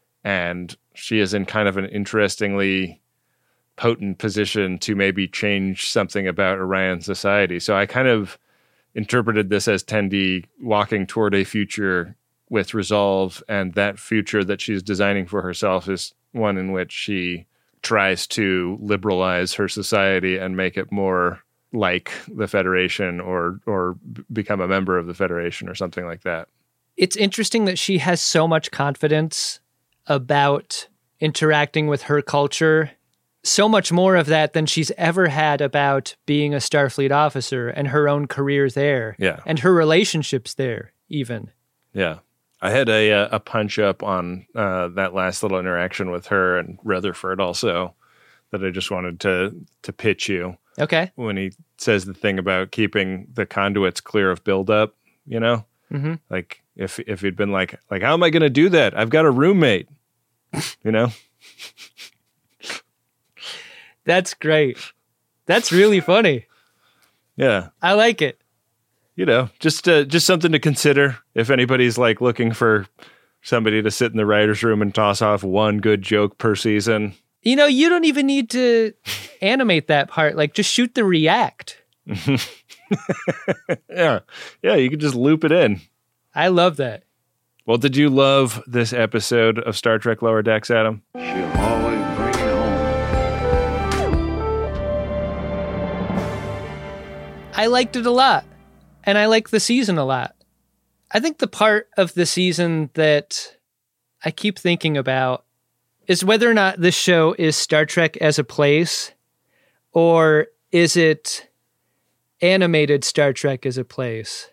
and she is in kind of an interestingly potent position to maybe change something about Orion society. So I kind of interpreted this as Tendi walking toward a future with resolve, and that future that she's designing for herself is one in which she tries to liberalize her society and make it more like the Federation or become a member of the Federation or something like that. It's interesting that she has so much confidence about interacting with her culture, so much more of that than she's ever had about being a Starfleet officer and her own career there. Yeah. And her relationships there, even. Yeah. I had a punch up on that last little interaction with her and Rutherford also that I just wanted to pitch you. Okay. When he says the thing about keeping the conduits clear of buildup, you know? Mm-hmm. Like if he'd been like, how am I going to do that? I've got a roommate, you know? That's great. That's really funny. Yeah. I like it. You know, just something to consider if anybody's like looking for somebody to sit in the writer's room and toss off one good joke per season. You know, you don't even need to animate that part. Like, just shoot the react. Yeah, you can just loop it in. I love that. Well, did you love this episode of Star Trek Lower Decks, Adam? She'll always bring it home. I liked it a lot. And I like the season a lot. I think the part of the season that I keep thinking about is whether or not this show is Star Trek as a place, or is it animated Star Trek as a place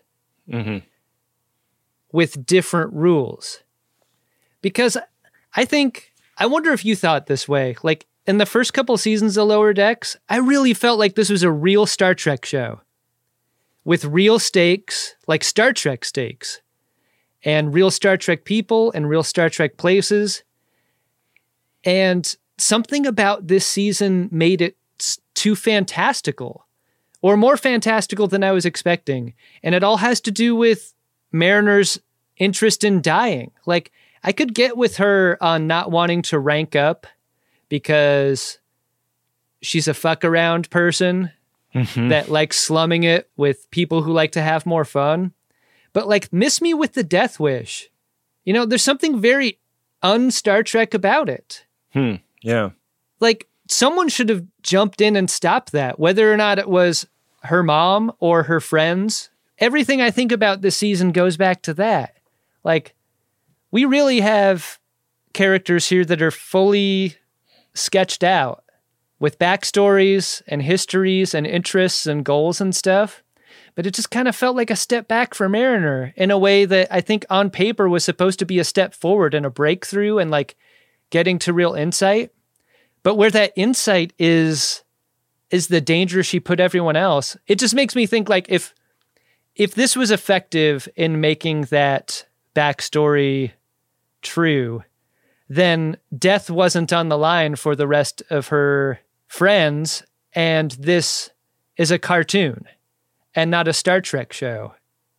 with different rules. Because I wonder if you thought this way. Like, in the first couple seasons of Lower Decks, I really felt like this was a real Star Trek show. With real stakes, like Star Trek stakes, and real Star Trek people and real Star Trek places. And something about this season made it too fantastical, or more fantastical than I was expecting. And it all has to do with Mariner's interest in dying. Like, I could get with her on not wanting to rank up because she's a fuck around person. That likes slumming it with people who like to have more fun. But like, miss me with the death wish. You know, there's something very un-Star Trek about it. Yeah. Like, someone should have jumped in and stopped that, whether or not it was her mom or her friends. Everything I think about this season goes back to that. Like, we really have characters here that are fully sketched out with backstories and histories and interests and goals and stuff. But it just kind of felt like a step back for Mariner in a way that I think on paper was supposed to be a step forward and a breakthrough and like getting to real insight. But where that insight is the danger she put everyone else. It just makes me think like if this was effective in making that backstory true, then death wasn't on the line for the rest of her friends, and this is a cartoon and not a Star Trek show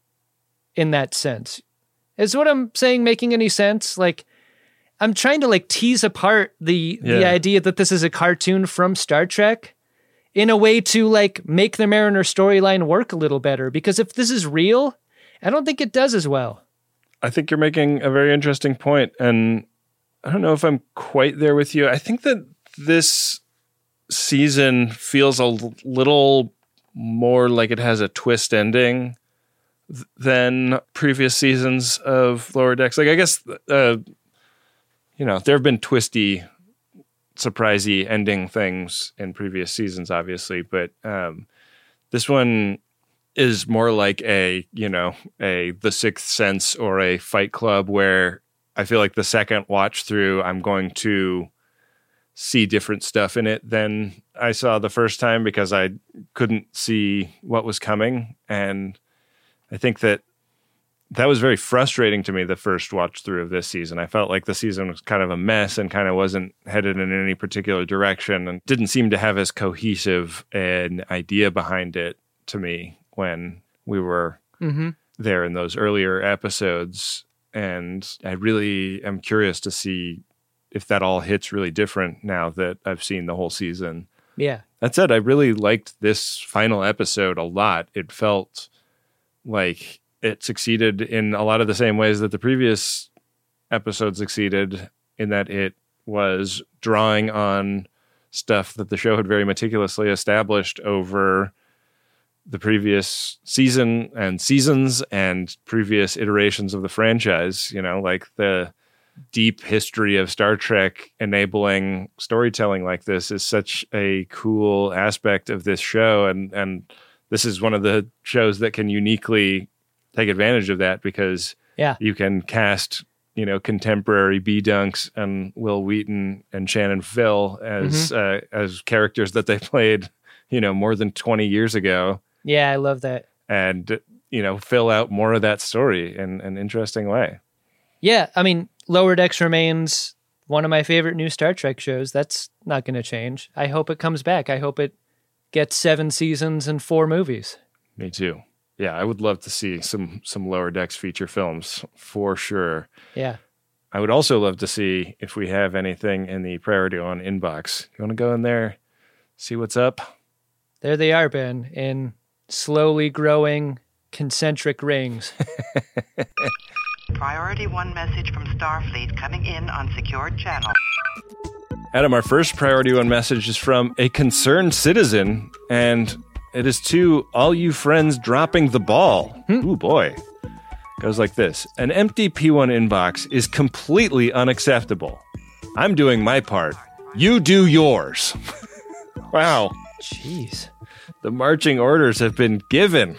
in that sense. Is what I'm saying making any sense? Like, I'm trying to like tease apart the idea that this is a cartoon from Star Trek in a way to like make the Mariner storyline work a little better. Because if this is real, I don't think it does as well. I think you're making a very interesting point, and I don't know if I'm quite there with you. I think that this season feels a little more like it has a twist ending than previous seasons of Lower Decks. Like, I guess, there have been twisty, surprisey ending things in previous seasons, obviously, but this one is more like a The Sixth Sense or a Fight Club, where I feel like the second watch through, I'm going to see different stuff in it than I saw the first time because I couldn't see what was coming. And I think that was very frustrating to me the first watch through of this season. I felt like the season was kind of a mess and kind of wasn't headed in any particular direction and didn't seem to have as cohesive an idea behind it to me when we were there in those earlier episodes. And I really am curious to see if that all hits really different now that I've seen the whole season. Yeah. That said, I really liked this final episode a lot. It felt like it succeeded in a lot of the same ways that the previous episode succeeded, in that it was drawing on stuff that the show had very meticulously established over the previous season and seasons and previous iterations of the franchise, like the deep history of Star Trek enabling storytelling like this is such a cool aspect of this show. And this is one of the shows that can uniquely take advantage of that because you can cast, contemporary B-Dunks and Will Wheaton and Shannon Phil as characters that they played, more than 20 years ago. Yeah, I love that. And, fill out more of that story in an interesting way. Yeah, I mean, Lower Decks remains one of my favorite new Star Trek shows. That's not going to change. I hope it comes back. I hope it gets 7 seasons and 4 movies. Me too. Yeah, I would love to see some Lower Decks feature films for sure. Yeah. I would also love to see if we have anything in the Priority One inbox. You want to go in there, see what's up? There they are, Ben, in slowly growing concentric rings. Priority One message from Starfleet coming in on secured channel. Adam, our first Priority One message is from a concerned citizen, and it is to all you friends dropping the ball. Ooh, boy. Goes like this. An empty P1 inbox is completely unacceptable. I'm doing my part. You do yours. Wow. Jeez. The marching orders have been given.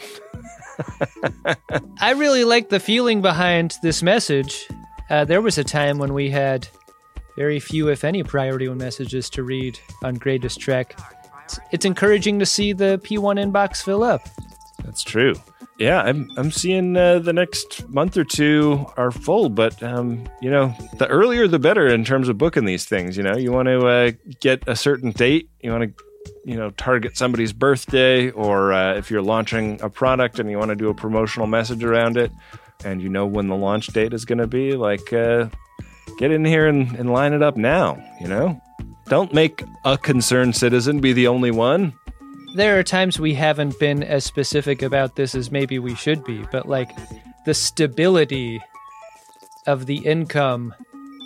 I really like the feeling behind this message. There was a time when we had very few, if any, Priority One messages to read on Greatest Trek. It's encouraging to see the P1 inbox fill up. That's true. Yeah, I'm seeing the next month or two are full, but the earlier the better in terms of booking these things. You want to get a certain date. You want to target somebody's birthday, or if you're launching a product and you want to do a promotional message around it, and when the launch date is going to be, like, get in here and line it up now. Don't make a concerned citizen be the only one. There are times we haven't been as specific about this as maybe we should be, but like the stability of the income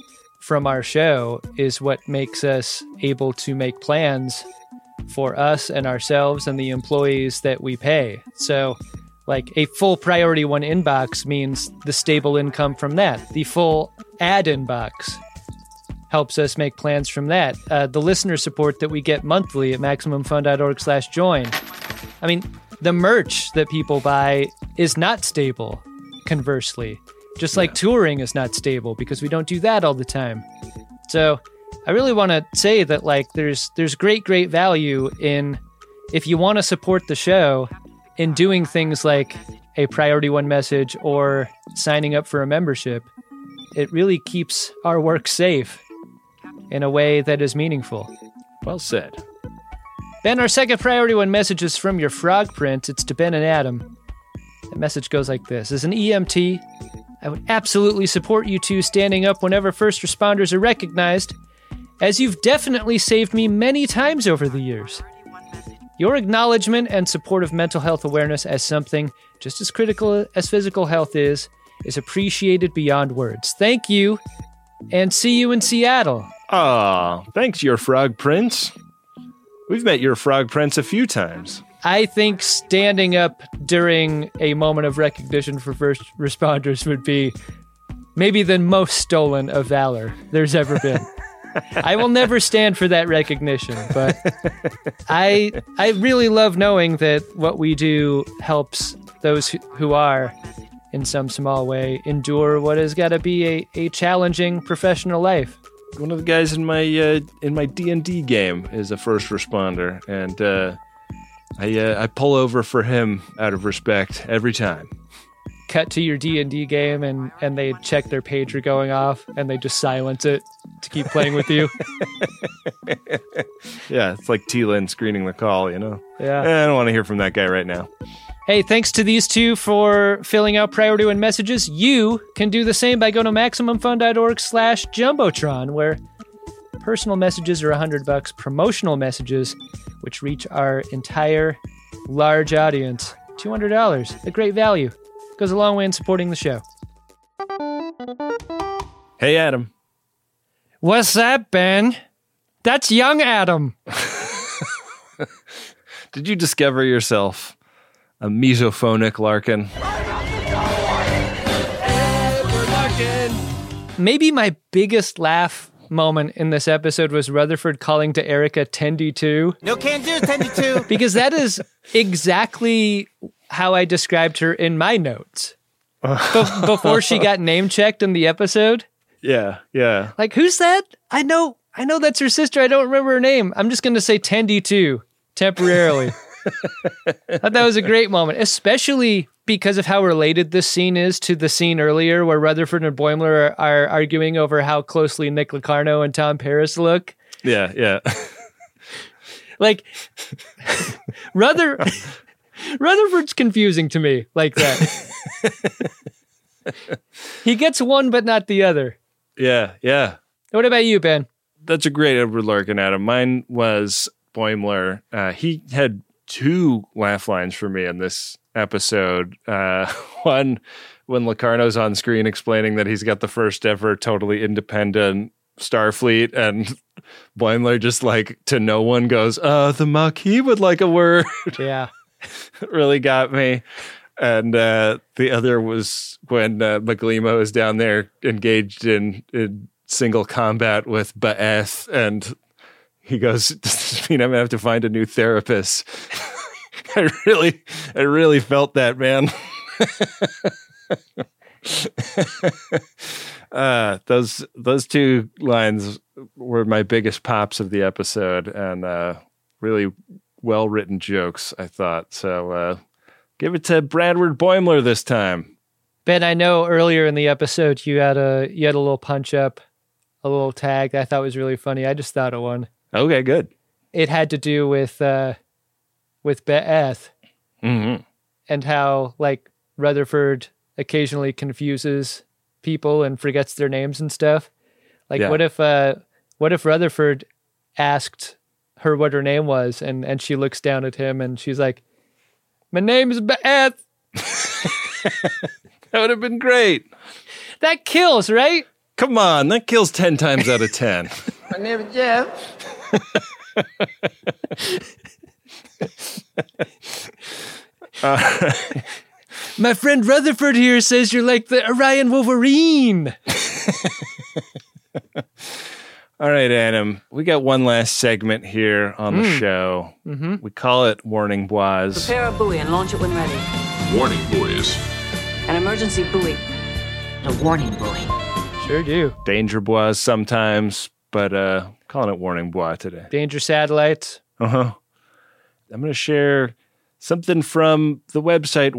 from our show is what makes us able to make plans for us and ourselves and the employees that we pay. So, like, a full Priority One inbox means the stable income from that. The full ad inbox helps us make plans from that. The listener support that we get monthly at MaximumFun.org/join. I mean, the merch that people buy is not stable, conversely. Just like touring is not stable because we don't do that all the time. So I really want to say that, like, there's great value in, if you want to support the show, in doing things like a Priority One message or signing up for a membership. It really keeps our work safe in a way that is meaningful. Well said. Ben, our second Priority One message is from your frog print. It's to Ben and Adam. The message goes like this. As an EMT, I would absolutely support you two standing up whenever first responders are recognized, as you've definitely saved me many times over the years. Your acknowledgement and support of mental health awareness as something just as critical as physical health is appreciated beyond words. Thank you, and see you in Seattle. Aw, thanks, your frog prince. We've met your frog prince a few times. I think standing up during a moment of recognition for first responders would be maybe the most stolen of valor there's ever been. I will never stand for that recognition, but I really love knowing that what we do helps those who are, in some small way, endure what has got to be a challenging professional life. One of the guys in my D&D game is a first responder, and I pull over for him out of respect every time. Cut to your D&D game and they check their pager going off and they just silence it to keep playing with you. Yeah, it's like T-Lin screening the call, you know? Yeah. I don't want to hear from that guy right now. Hey, thanks to these two for filling out Priority One messages. You can do the same by going to MaximumFun.org/Jumbotron, where personal messages are $100, promotional messages, which reach our entire large audience, $200. A great value. Goes a long way in supporting the show. Hey, Adam. What's that, Ben? That's young Adam. Did you discover yourself a mesophonic Larkin? Maybe my biggest laugh moment in this episode was Rutherford calling to Erica 10D2. No can do, 10D2. Because that is exactly how I described her in my notes. Before she got name checked in the episode. Yeah. Like, who's that? I know that's her sister. I don't remember her name. I'm just going to say 10D2 temporarily. I thought that was a great moment, especially because of how related this scene is to the scene earlier where Rutherford and Boimler are arguing over how closely Nick Locarno and Tom Paris look. Yeah. Like, Rutherford's confusing to me like that. He gets one, but not the other. Yeah. What about you, Ben? That's a great Edward Larkin, Adam. Mine was Boimler. He had two laugh lines for me in this episode. One, when Locarno's on screen explaining that he's got the first ever totally independent Starfleet, and Boimler just, like, to no one goes, the Maquis would like a word. Yeah. It really got me. And the other was when Maglimo is down there engaged in single combat with Ba'eth, and he goes, "Does this mean I'm gonna have to find a new therapist?" I really felt that, man. Those two lines were my biggest pops of the episode, and really well-written jokes, I thought. So give it to Bradward Boimler this time. Ben, I know earlier in the episode you had a little punch-up, a little tag that I thought was really funny. I just thought of one. Okay, good. It had to do with Ba'eth. Mm-hmm. And how, like, Rutherford occasionally confuses people and forgets their names and stuff. Like, Yeah. what if Rutherford asked her what her name was, and she looks down at him and she's like, "My name is Ba'eth." That would have been great. That kills, right? Come on, that kills 10 times out of 10. My name is Jeff. My friend Rutherford here says you're like the Orion Wolverine. All right, Adam, we got one last segment here on the show. Mm-hmm. We call it Warning Bois. Prepare a buoy and launch it when ready. Warning buoys. An emergency buoy. A warning buoy. Sure do. Danger Bois sometimes, but calling it Warning Bois today. Danger satellites. Uh-huh. I'm going to share something from the website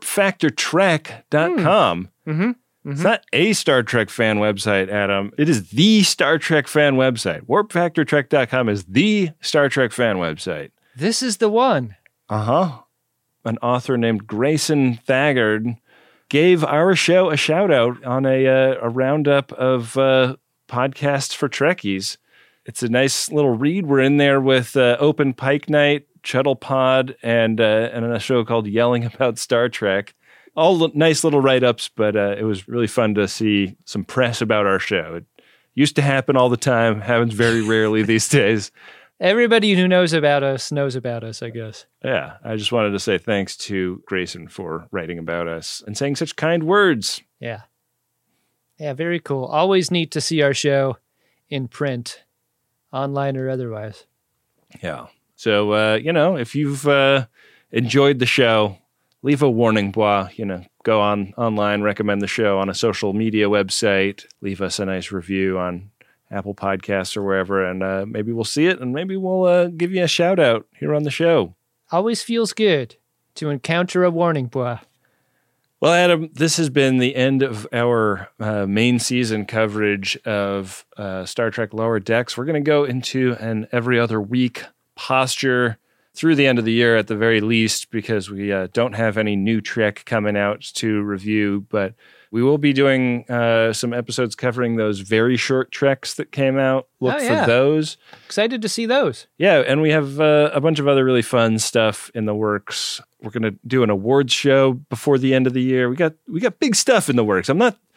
warpfactortrek.com. Mm-hmm. It's not a Star Trek fan website, Adam. It is the Star Trek fan website. Warpfactortrek.com is the Star Trek fan website. This is the one. Uh-huh. An author named Grayson Thagard gave our show a shout-out on a roundup of podcasts for Trekkies. It's a nice little read. We're in there with Open Pike Night, Shuttle Pod, and a show called Yelling About Star Trek. All nice little write-ups, but it was really fun to see some press about our show. It used to happen all the time, happens very rarely these days. Everybody who knows about us, I guess. Yeah, I just wanted to say thanks to Grayson for writing about us and saying such kind words. Yeah. Yeah, very cool. Always neat to see our show in print, online or otherwise. Yeah. So, if you've enjoyed the show, leave a warning, Bois. Go online, recommend the show on a social media website, leave us a nice review on Apple Podcasts or wherever, and maybe we'll see it, and maybe we'll give you a shout out here on the show. Always feels good to encounter a warning, Bois. Well, Adam, this has been the end of our main season coverage of Star Trek Lower Decks. We're going to go into an every other week posture through the end of the year at the very least, because we don't have any new Trek coming out to review, but we will be doing some episodes covering those very short Treks that came out. Look for those. Excited to see those. Yeah, and we have a bunch of other really fun stuff in the works. We're going to do an awards show before the end of the year. We got big stuff in the works.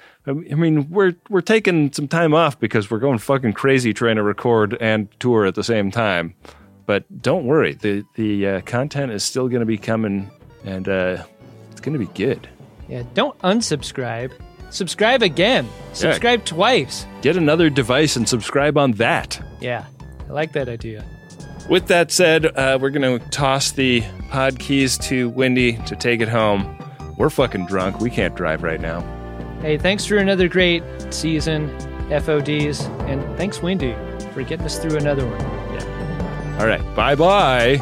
We're taking some time off because we're going fucking crazy trying to record and tour at the same time. But don't worry, the content is still going to be coming, and it's going to be good. Yeah, don't unsubscribe. Subscribe again. Subscribe twice. Get another device and subscribe on that. Yeah, I like that idea. With that said, we're going to toss the pod keys to Wendy to take it home. We're fucking drunk. We can't drive right now. Hey, thanks for another great season, FODs, and thanks, Wendy, for getting us through another one. All right, bye-bye.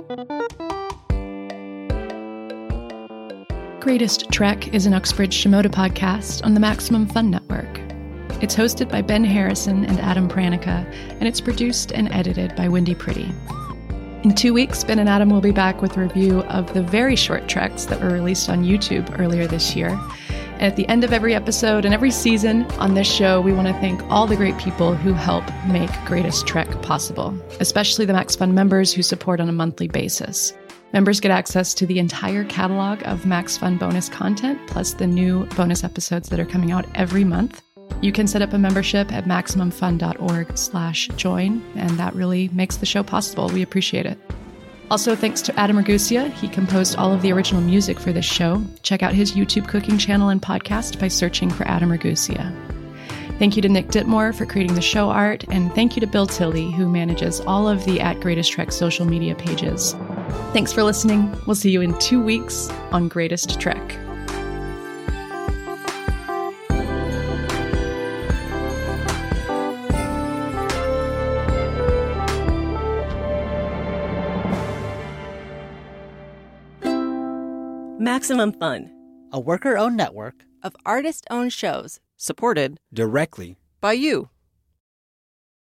Greatest Trek is an Uxbridge Shimoda podcast on the Maximum Fun Network. It's hosted by Ben Harrison and Adam Pranica, and it's produced and edited by Wendy Pretty. In 2 weeks, Ben and Adam will be back with a review of the very short Treks that were released on YouTube earlier this year. And at the end of every episode and every season on this show, we want to thank all the great people who help make Greatest Trek possible, especially the Max Fun members who support on a monthly basis. Members get access to the entire catalog of Max Fun bonus content, plus the new bonus episodes that are coming out every month. You can set up a membership at MaximumFun.org/join, and that really makes the show possible. We appreciate it. Also, thanks to Adam Ragusa. He composed all of the original music for this show. Check out his YouTube cooking channel and podcast by searching for Adam Ragusa. Thank you to Nick Ditmore for creating the show art, and thank you to Bill Tilley, who manages all of the @Greatest Trek social media pages. Thanks for listening. We'll see you in 2 weeks on Greatest Trek. Maximum Fun, a worker-owned network of artist-owned shows supported directly by you.